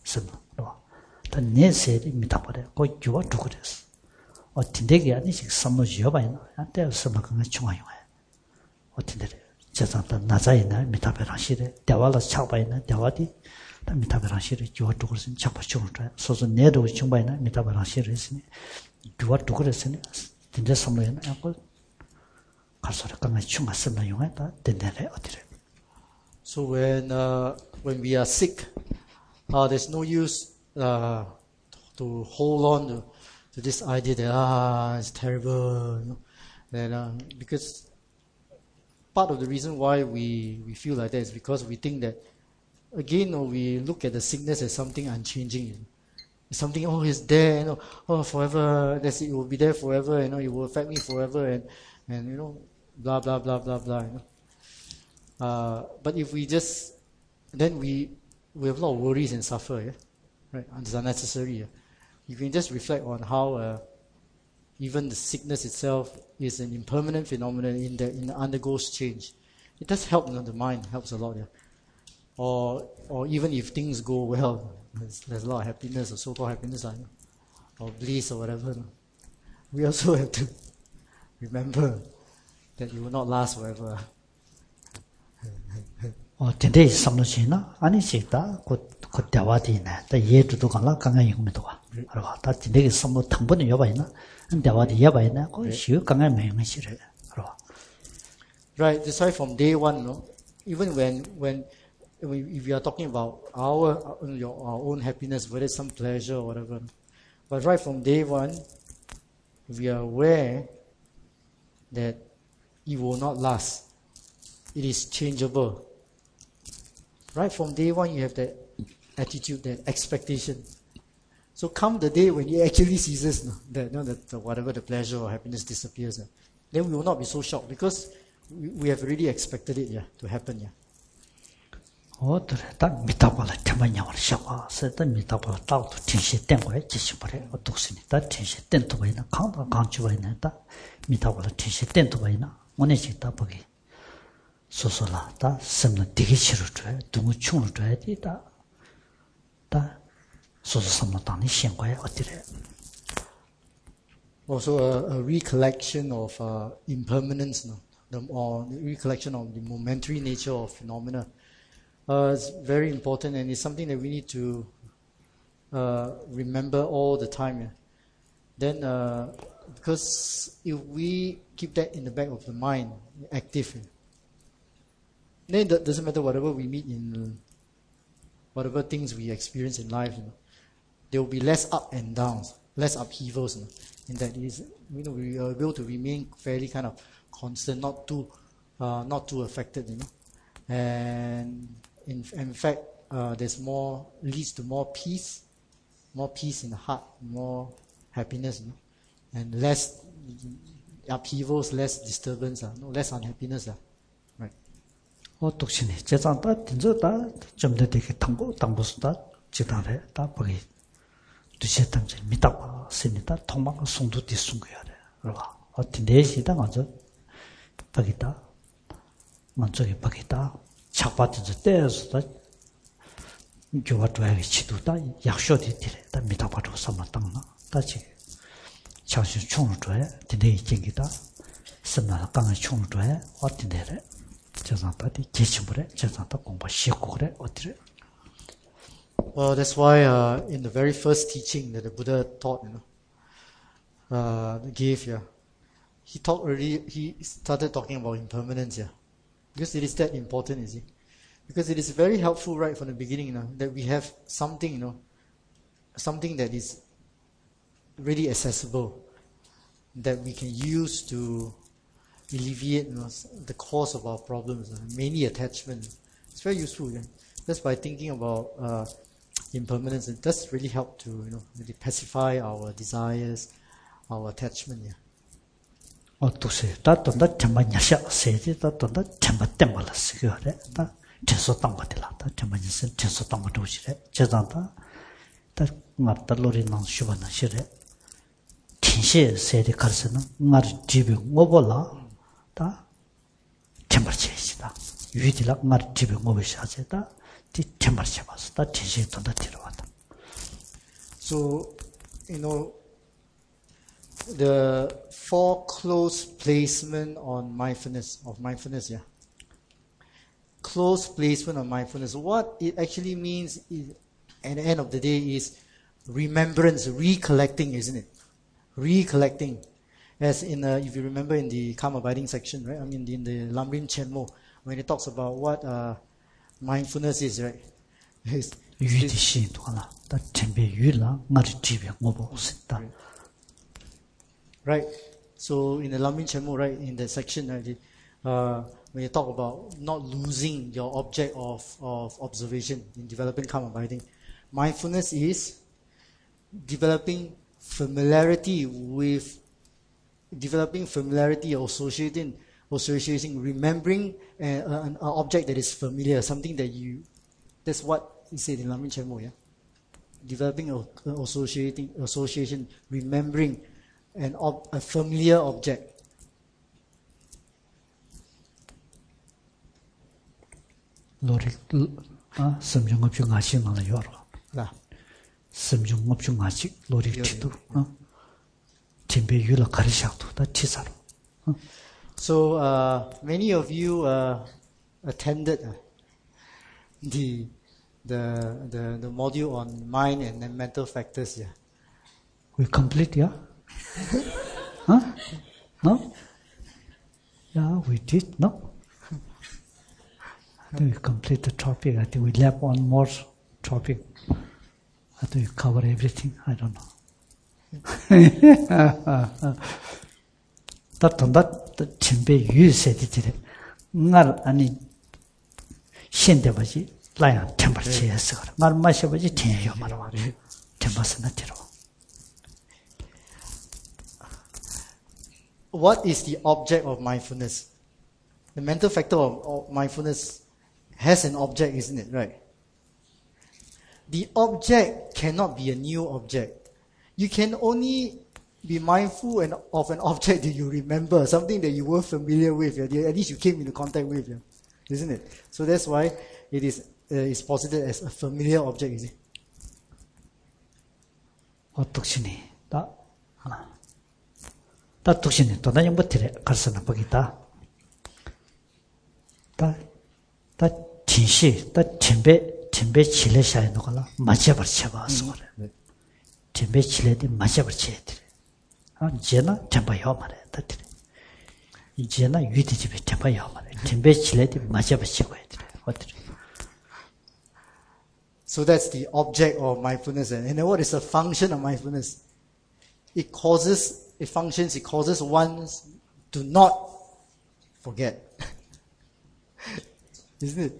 섬 봐. 다 내세리 미다버래. 거기 교와 두그랬어. 어 tinde기 아니식 섬로 지어봐요. 한때 섬을 그냥 중앙에 와요. 어 tin데래. 제산다 나자이나 미다베랑시래. 대화를 차봐이나 대화디 다 미다베랑시래 교와 두그랬으니 잡아 주는데. 소소 내도 중바이나 미다베랑시래 했으니 교와 두그랬으니 tin데 섬로에나 약간 가서를 그냥 중앙 섬로 용했다. 된대래 어디래. So when uh, when we are sick, uh, there's no use uh, to hold on to, to this idea that ah it's terrible, you know, that uh, because part of the reason why we, we feel like that is because we think that again, you know, we look at the sickness as something unchanging. You know. It's something, oh, it's there, you know, oh, forever. That's it. It will be there forever. You know, it will affect me forever, and and you know, blah blah blah blah blah. You know. Uh, but if we just, then we we have a lot of worries and suffer, yeah, right? It's unnecessary. Yeah? You can just reflect on how uh, even the sickness itself is an impermanent phenomenon in that it undergoes change. It does help, you know, the mind helps a lot, yeah. Or or even if things go well, there's, there's a lot of happiness or so-called happiness, you know, or bliss or whatever. You know. We also have to remember that it will not last forever. 어, 근데 삼노시나 아니 식다 그 대화디네. 다 예주도 간라 강한 용매도 와. 알아. 다 근데 삼노 당분은 여봐이나. 대화디 여봐이나. 그 시유 강한 매형시래. 알아. Right, that's why from day one, no, even when when if we are talking about our your our own happiness, whether it's some pleasure or whatever, but right from day one, we are aware that it will not last. It is changeable. Right from day one, you have that attitude, that expectation. So come the day when it actually ceases, no, that, no, that the, whatever the pleasure or happiness disappears, uh, then we will not be so shocked because we, we have already expected it, yeah, to happen, yeah. 어, 그래. 다 미타발라 테마냐वर 샤와. 세다 미타발라 따도 진시 땡고에 지시버려. 어떻으니 다 진시 땡도 바이나 강다 강주바이나 다 미타발라 진시 땡도 바이나 오네지 다 보기. 소소라 다 섬는 되게 싫어져. 누구 충을 줘야 되다. 다 소소 섬는 당이 신고에 어디래. Also a, a recollection of uh, impermanence, no? The, or the recollection of the momentary nature of phenomena. Uh, it's very important, and it's something that we need to uh, remember all the time. Yeah? Then, uh, because if we keep that in the back of the mind, active, yeah, then it doesn't matter whatever we meet in, whatever things we experience in life, you know, there will be less up and downs, less upheavals. You know, in that is, you know, we are able to remain fairly kind of constant, not too, uh, not too affected, you know, and in, in fact, uh, there's more, leads to more peace, more peace in the heart, more happiness, you know, and less upheavals, less disturbance, uh, no, less unhappiness, uh, right? 어, 독신이 제장다 딘저다 좀더 되게 당고 당보수다 지단에 다 보기 두시했던 줄 믿다고 쓰니다 통망 송도 뒤순거야 돼. 그러가 어디 내시다 먼저 보기다 먼저에 보기다 착받지 때에서다 교와도에 치도다 약쇼디 되래. 다 믿다봐도 삼았다나 다지 자신 총을 줘야 되네 이경기다 선나 강한 총을 줘야 어디 내래. Well, that's why uh, in the very first teaching that the Buddha taught, you know, uh, gave, yeah, he talked already. He started talking about impermanence, yeah, because it is that important, you see, because it is very helpful right from the beginning, you know, that we have something, you know, something that is really accessible, that we can use to alleviate, you know, the cause of our problems, uh, mainly attachment. It's very useful. Yeah? Just by thinking about uh, impermanence, it does really help to, you know, really pacify our desires, our attachment. Yeah. 어, 두세, 다 돈다 temanya 세지, 다 돈다 temba temala 시거래, 다 전소 땅바들라, 다 temanya 전소 땅바 도시래, 제단다, 다 맞다 로리낭 슈바나 시래, 진시 세리 가르스는 나를 집에 오볼라. 다 temper체시다. 유디락 말 집에 오버샤제다. 디 temper체 봐서 다 진시 돈다 들어왔다. So, you know, the four close placement on mindfulness, of mindfulness, yeah. Close placement on mindfulness. What it actually means is, at the end of the day, is remembrance, recollecting, isn't it? Recollecting. As in, uh, if you remember in the calm abiding section, right? I mean, in the Lamrim Chenmo, when it talks about what uh, mindfulness is, right? It's, right. So in the Lamrim Chenmo, right, in the section, right, uh, when you talk about not losing your object of, of observation in developing calm abiding, mindfulness is developing familiarity with, developing familiarity or associating, associating, remembering an, an object that is familiar, something that you, that's what he said in Lamrim Chenmo, yeah? Developing a, associating, association, remembering an ob, a familiar object. Lorik, ah, samjung ngapju ngashi ngala yoro. La. Samjung ngapju ngashi lorik chidu. Ah, timbe yula karishaktu da chisaru. So uh, many of you uh, attended uh, the, the the the module on mind and, and mental factors. Yeah. We complete, yeah. Huh? No? Yeah, we did. No. I think we complete the topic. I think we left one more topic. I think we cover everything. I don't know. That that timbe yu said it. Ngar ani shende baji layan temper chese. Ngar mashe baji ten yo marwa. Tempas na tiro. What is the object of mindfulness? The mental factor of, of mindfulness has an object, isn't it? Right? The object cannot be a new object. You can only be mindful and of an object that you remember, something that you were familiar with, at least you came into contact with, isn't it? So that's why it is uh, is posited as a familiar object, is it? 어떻시니? 다 하나. 다 독신이 또 나ኝ 못해 가서나 보기다. 다 다 진시 다 침배 침배 칠레샤에 놓고라 맞아버 쳐봐서 그래. 침배 칠레디 맞아버 쳐야 돼. 아 이제나 잡아요 말해. 다들. 이제나 위디집에 잡아요 말해. 침배 칠레디 맞아버 쳐야 돼. 어떻게? So that's the object of mindfulness. And then what is the function of mindfulness? It causes It functions, it causes one to not forget. Isn't it?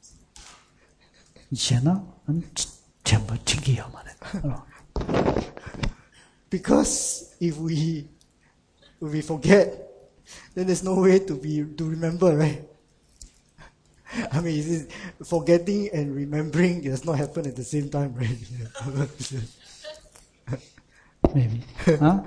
Because if we if we forget, then there's no way to be to remember, right? I mean, forgetting and remembering does not happen at the same time, right? Maybe. Huh?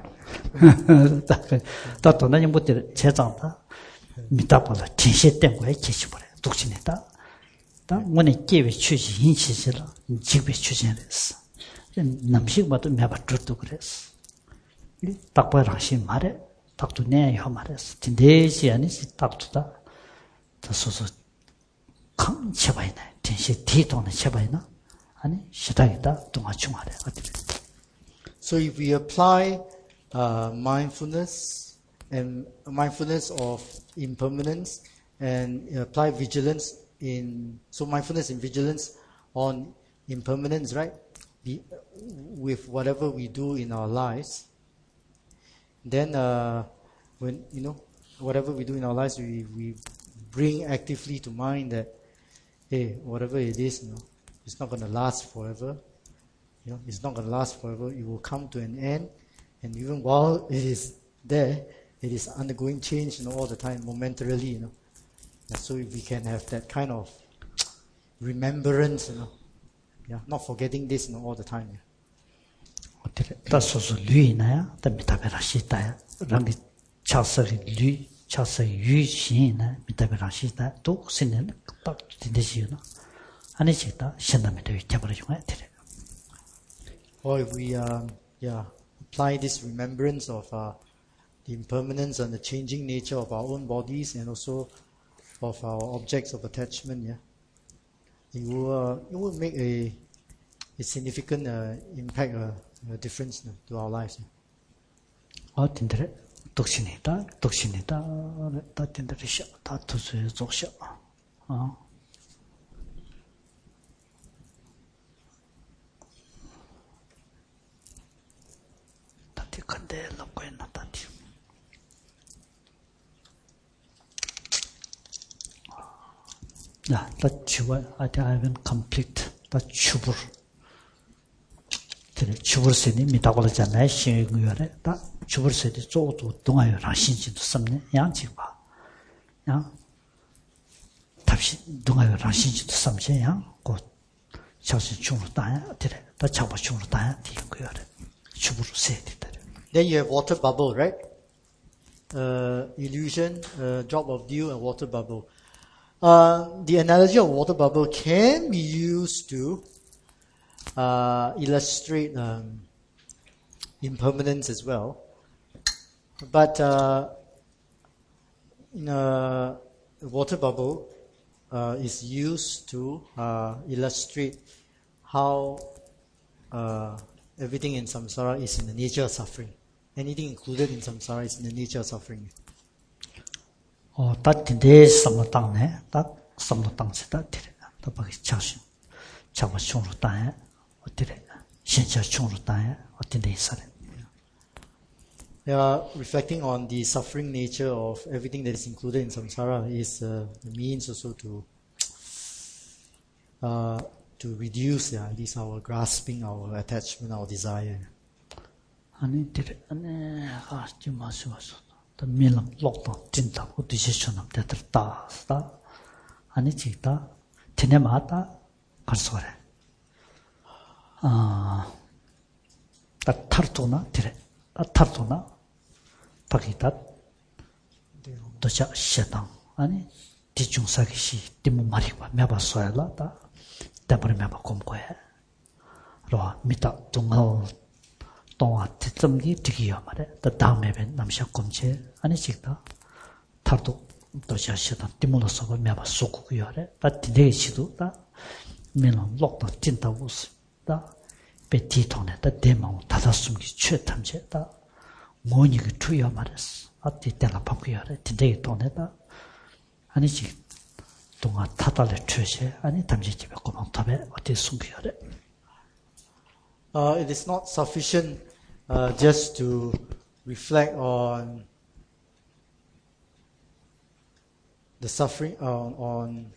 다 돈이 못들 제장다. 미다보다 진실된 계시버려. 독신이다. 다 원에 계획 취지 인치시라. 직배 취지했어. 남식마도 매번 듣도 그랬어. 이 딱바랑시 말에 딱도 내요 말했어. 진대시 아니지 딱도다. 더 소소 강 쳐봐이네. 진실 뒤도는 쳐봐이나. 아니 시다이다. 동아 중하래. 어떻게 So if we apply uh, mindfulness and mindfulness of impermanence and apply vigilance in, so mindfulness and vigilance on impermanence, right? Be, with whatever we do in our lives, then uh, when, you know, whatever we do in our lives, we, we bring actively to mind that, hey, whatever it is, you know, it's not going to last forever. You know, it's not going to last forever. It will come to an end. And even while it is there, it is undergoing change, you know, all the time, momentarily, you know. And so if we can have that kind of remembrance, you know, yeah, not forgetting this, you know, all the time. 어떻게 따서서 류이나야, 미타베라시다야, 랑기 차서리 류, 차서 유신이나 미타베라시다, 또 신은 딱 되시요나. 아니시다, 신남에도 잡아줘 돼. Or if we um, yeah, apply this remembrance of uh, the impermanence and the changing nature of our own bodies and also of our objects of attachment, yeah, it will, uh, it will make a, a significant uh, impact, uh, a difference uh, to our lives. Yeah. 어 틴들에 독신이다 독신이다 다 틴들이 다 투수에 적셔 어 다티 근데 놓고 있나 다티 야, 다 주버 I haven't complete 다 주불 그래 주불세니 미다고잖아요 신경을 다 주불세디 쪼도 동아요 라신진도 섬네 양지 봐. 야. 답시 동아요 라신진도 섬제 양. 고 자신 중으로 다야 되래. 다 잡아 중으로 다야 되는 거야. 주불세디 돼. Then you have water bubble, right? Uh, illusion, uh, drop of dew and water bubble. Uh, the analogy of water bubble can be used to uh, illustrate um, impermanence as well. But uh, in a water bubble uh, is used to uh, illustrate how uh, everything in samsara is in the nature of suffering. Anything included in samsara is in the nature of suffering. 어, 따뜻해 삼노땅네, 따 삼노땅세 따뜻해. 따박이 자신, 자고 중으로 따야 어디래? 신체 중으로 따야 어디래 있어래? Yeah, reflecting on the suffering nature of everything that is included in samsara is uh, the means also to uh, to reduce, yeah, at least our grasping, our attachment, our desire. 아니, dire, 아니, 아, 좀 마시마서. 또 밀람 lokta tinta udishishonam tetrta sta ani chita tinemata karsore 아 다 타르토나 dire 다 타르토나 pakita 도자 셰당 아니 디중사기시 디무 마리과 메바소야라 다 때문에 메바 곰고에 로 미타 동어 동아 특점기 되기야 말에 더 다음에 남샤 검체 아니 직다 타도 도시아시다 디몰어서 보면 소국이야래 다 디데시도 다 메론 록도 진다고스 다 베티톤에 다 데모 다다 숨기 최탐제다 뭐니가 투야 말했어 아티 때나 바꾸야래 디데톤에다 아니 직 동아 타달에 최세 아니 담지 집에 고만 탑에 어디 숨기야래 Uh, it is not sufficient uh, just to reflect on the suffering, uh, on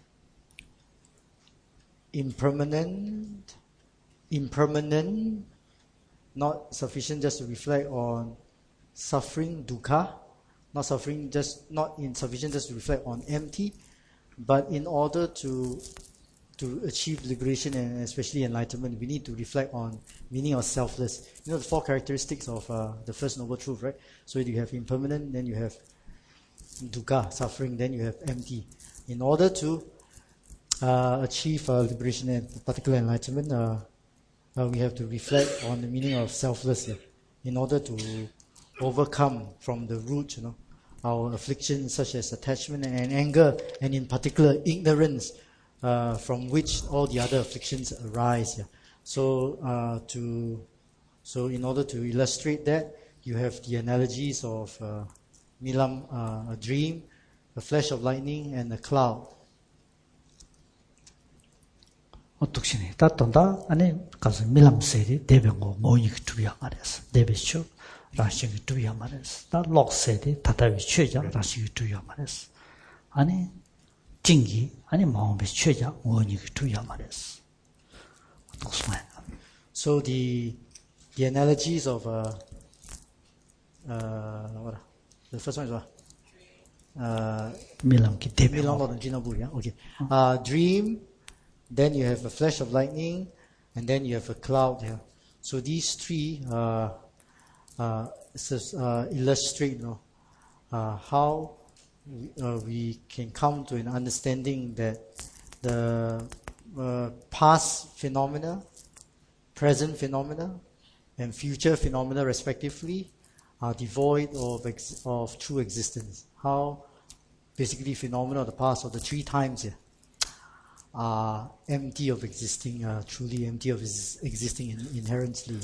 impermanent, impermanent, not sufficient just to reflect on suffering, dukkha, not suffering just, not insufficient just to reflect on empty, but in order to to achieve liberation and especially enlightenment, we need to reflect on meaning of selfless. You know the four characteristics of uh, the first noble truth, right? So you have impermanent, then you have dukkha, suffering, then you have empty. In order to uh, achieve uh, liberation and particular enlightenment, uh, uh, we have to reflect on the meaning of selfless. Yeah, in order to overcome from the root, you know, our afflictions such as attachment and anger, and in particular ignorance. Uh, from which all the other afflictions arise. Yeah. So, uh, to so in order to illustrate that, you have the analogies of uh, milam, uh, a dream, a flash of lightning, and a cloud. 어떻게 따던다 아니 가서 밀람세리 대병고 모이기 두야 말했어. 대비쇼 라시기 두야 말했어. 다 록세리 다다위 최자 라시기 두야 말했어. 아니 진기 아니 마음의 최자 원익이 두야 말했어. 어떻게 So the the analogies of uh, uh, what the first one is what? Uh, 밀람기 대비. Milam or Jinabu, yeah. Okay. Uh, dream. Then you have a flash of lightning, and then you have a cloud. Yeah. So these three uh, uh, uh, illustrate, you know, uh, how. Uh, we can come to an understanding that the uh, past phenomena, present phenomena, and future phenomena respectively are devoid of, ex- of true existence. How basically phenomena of the past, or the three times here, are empty of existing, uh, truly empty of ex- existing in, inherently.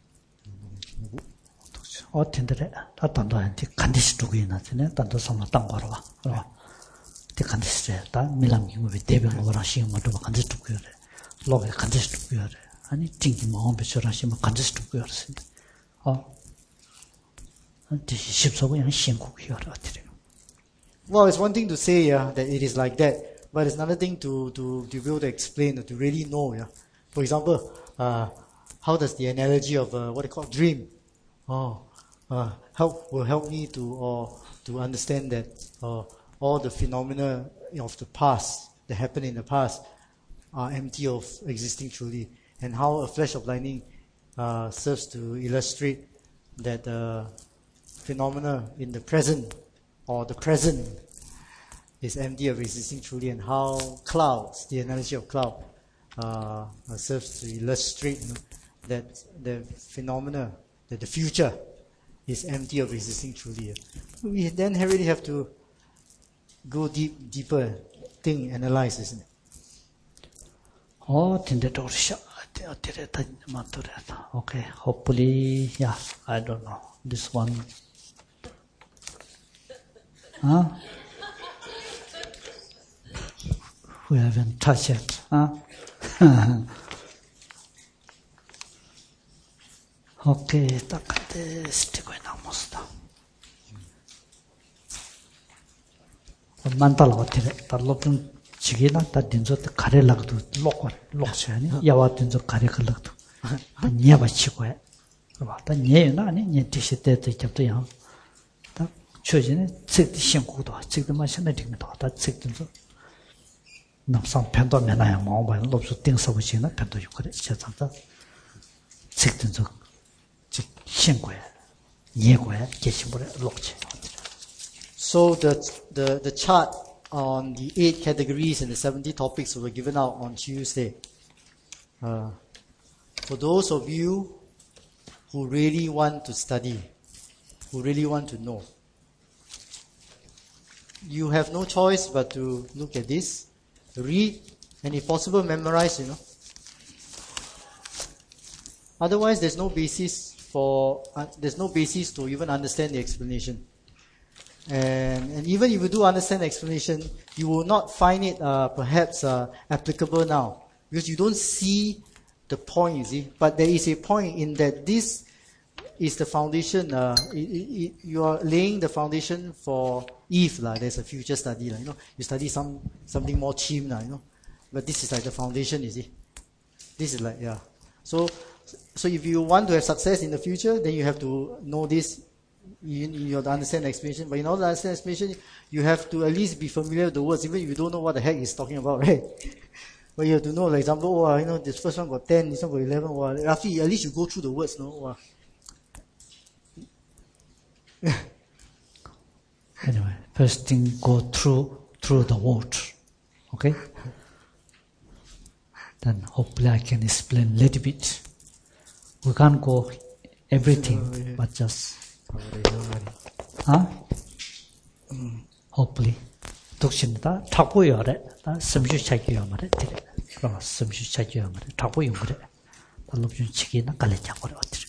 어 텐데 다 단도한테 간디스 두고 있나네. 단도 삼아 땅 걸어 봐. 어. 때 간디스래. 다 밀람이 뭐 대변 거라 시험 뭐 간디스 두고 그래. 로게 간디스 두고 그래. 아니 띵기 마음 배쳐라 시험 간디스 두고 그래. 어. 이 십소고 그냥 신고 그래. Well, it's one thing to say yeah, that it is like that, but it's another thing to, to, to be able to explain or to really know. Yeah. For example, uh, how does the analogy of uh, what they call dream oh, uh, help will help me to or to understand that uh, all the phenomena of the past that happened in the past are empty of existing truly, and how a flash of lightning uh, serves to illustrate that uh, phenomena in the present or the present is empty of existing truly, and how clouds, the analogy of cloud, uh, serves to illustrate you know, that the phenomena, that the future is empty of existing truly. We then really have to go deep, deeper, think, analyze, isn't it? Oh, okay, hopefully, yeah, I don't know. This one. Huh? We haven't touched it. Huh? Okay, takate stick in almost. Mantal hotel, Tarlopin Chigina, that dinzo the Karelak to lock Loxani, Yawa dinzo Karekalak to Never Chique. The Nani, Yetishite, the Chapter. Children, take the Shankudo, take the machinating that take them. Now some pento men I am all by lots of things of which in a pento you could set up that. Take them to Shanque, Yegue, Kishimore, Loch. So the, the, the chart on the eight categories and the seventy topics were given out on Tuesday. Uh, for those of you who really want to study, who really want to know, you have no choice but to look at this, read, and if possible, memorize, you know. Otherwise, there's no basis for, uh, there's no basis to even understand the explanation. And, and even if you do understand the explanation, you will not find it uh, perhaps uh, applicable now. Because you don't see the point, you see. But there is a point in that this is the foundation. Uh, it, it, you are laying the foundation for if like, there's a future study. Like, you know, you study some something more cheap, like, you know. But this is like the foundation, you see. This is like, yeah. So, so if you want to have success in the future, then you have to know this. You, you have to understand the explanation. But in order to understand the explanation, you have to at least be familiar with the words, even if you don't know what the heck he's talking about, right? But you have to know, like example, oh, you know, this first one got ten, this one got eleven. Oh, roughly, at least you go through the words, no? Oh. Anyway, first thing, go through through the words, okay? Then hopefully I can explain a little bit. We can't go everything, but just, huh? Mm, hopefully. 독신다 타고요래. 다 섬주 차기요 말에 되게. 그럼 섬주 차기요 말에 타고요 그래. 달로준 치기나 갈래장 거래 어떻게.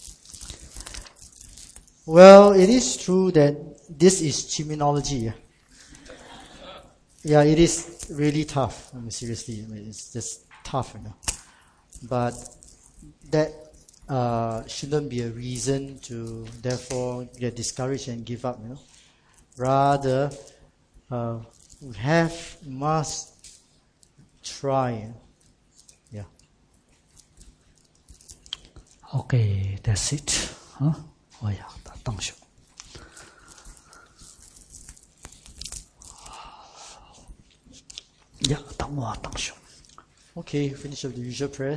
Well, it is true that this is terminology. Yeah, it is really tough. I mean, seriously, I mean, it's just tough, you know. But that uh, shouldn't be a reason to therefore get discouraged and give up, you know. Rather, uh, we have, must try. Yeah. Okay, that's it. Huh? Oh yeah, that don't show. Yeah, don't want, don't show. Okay, finish up the usual prayers.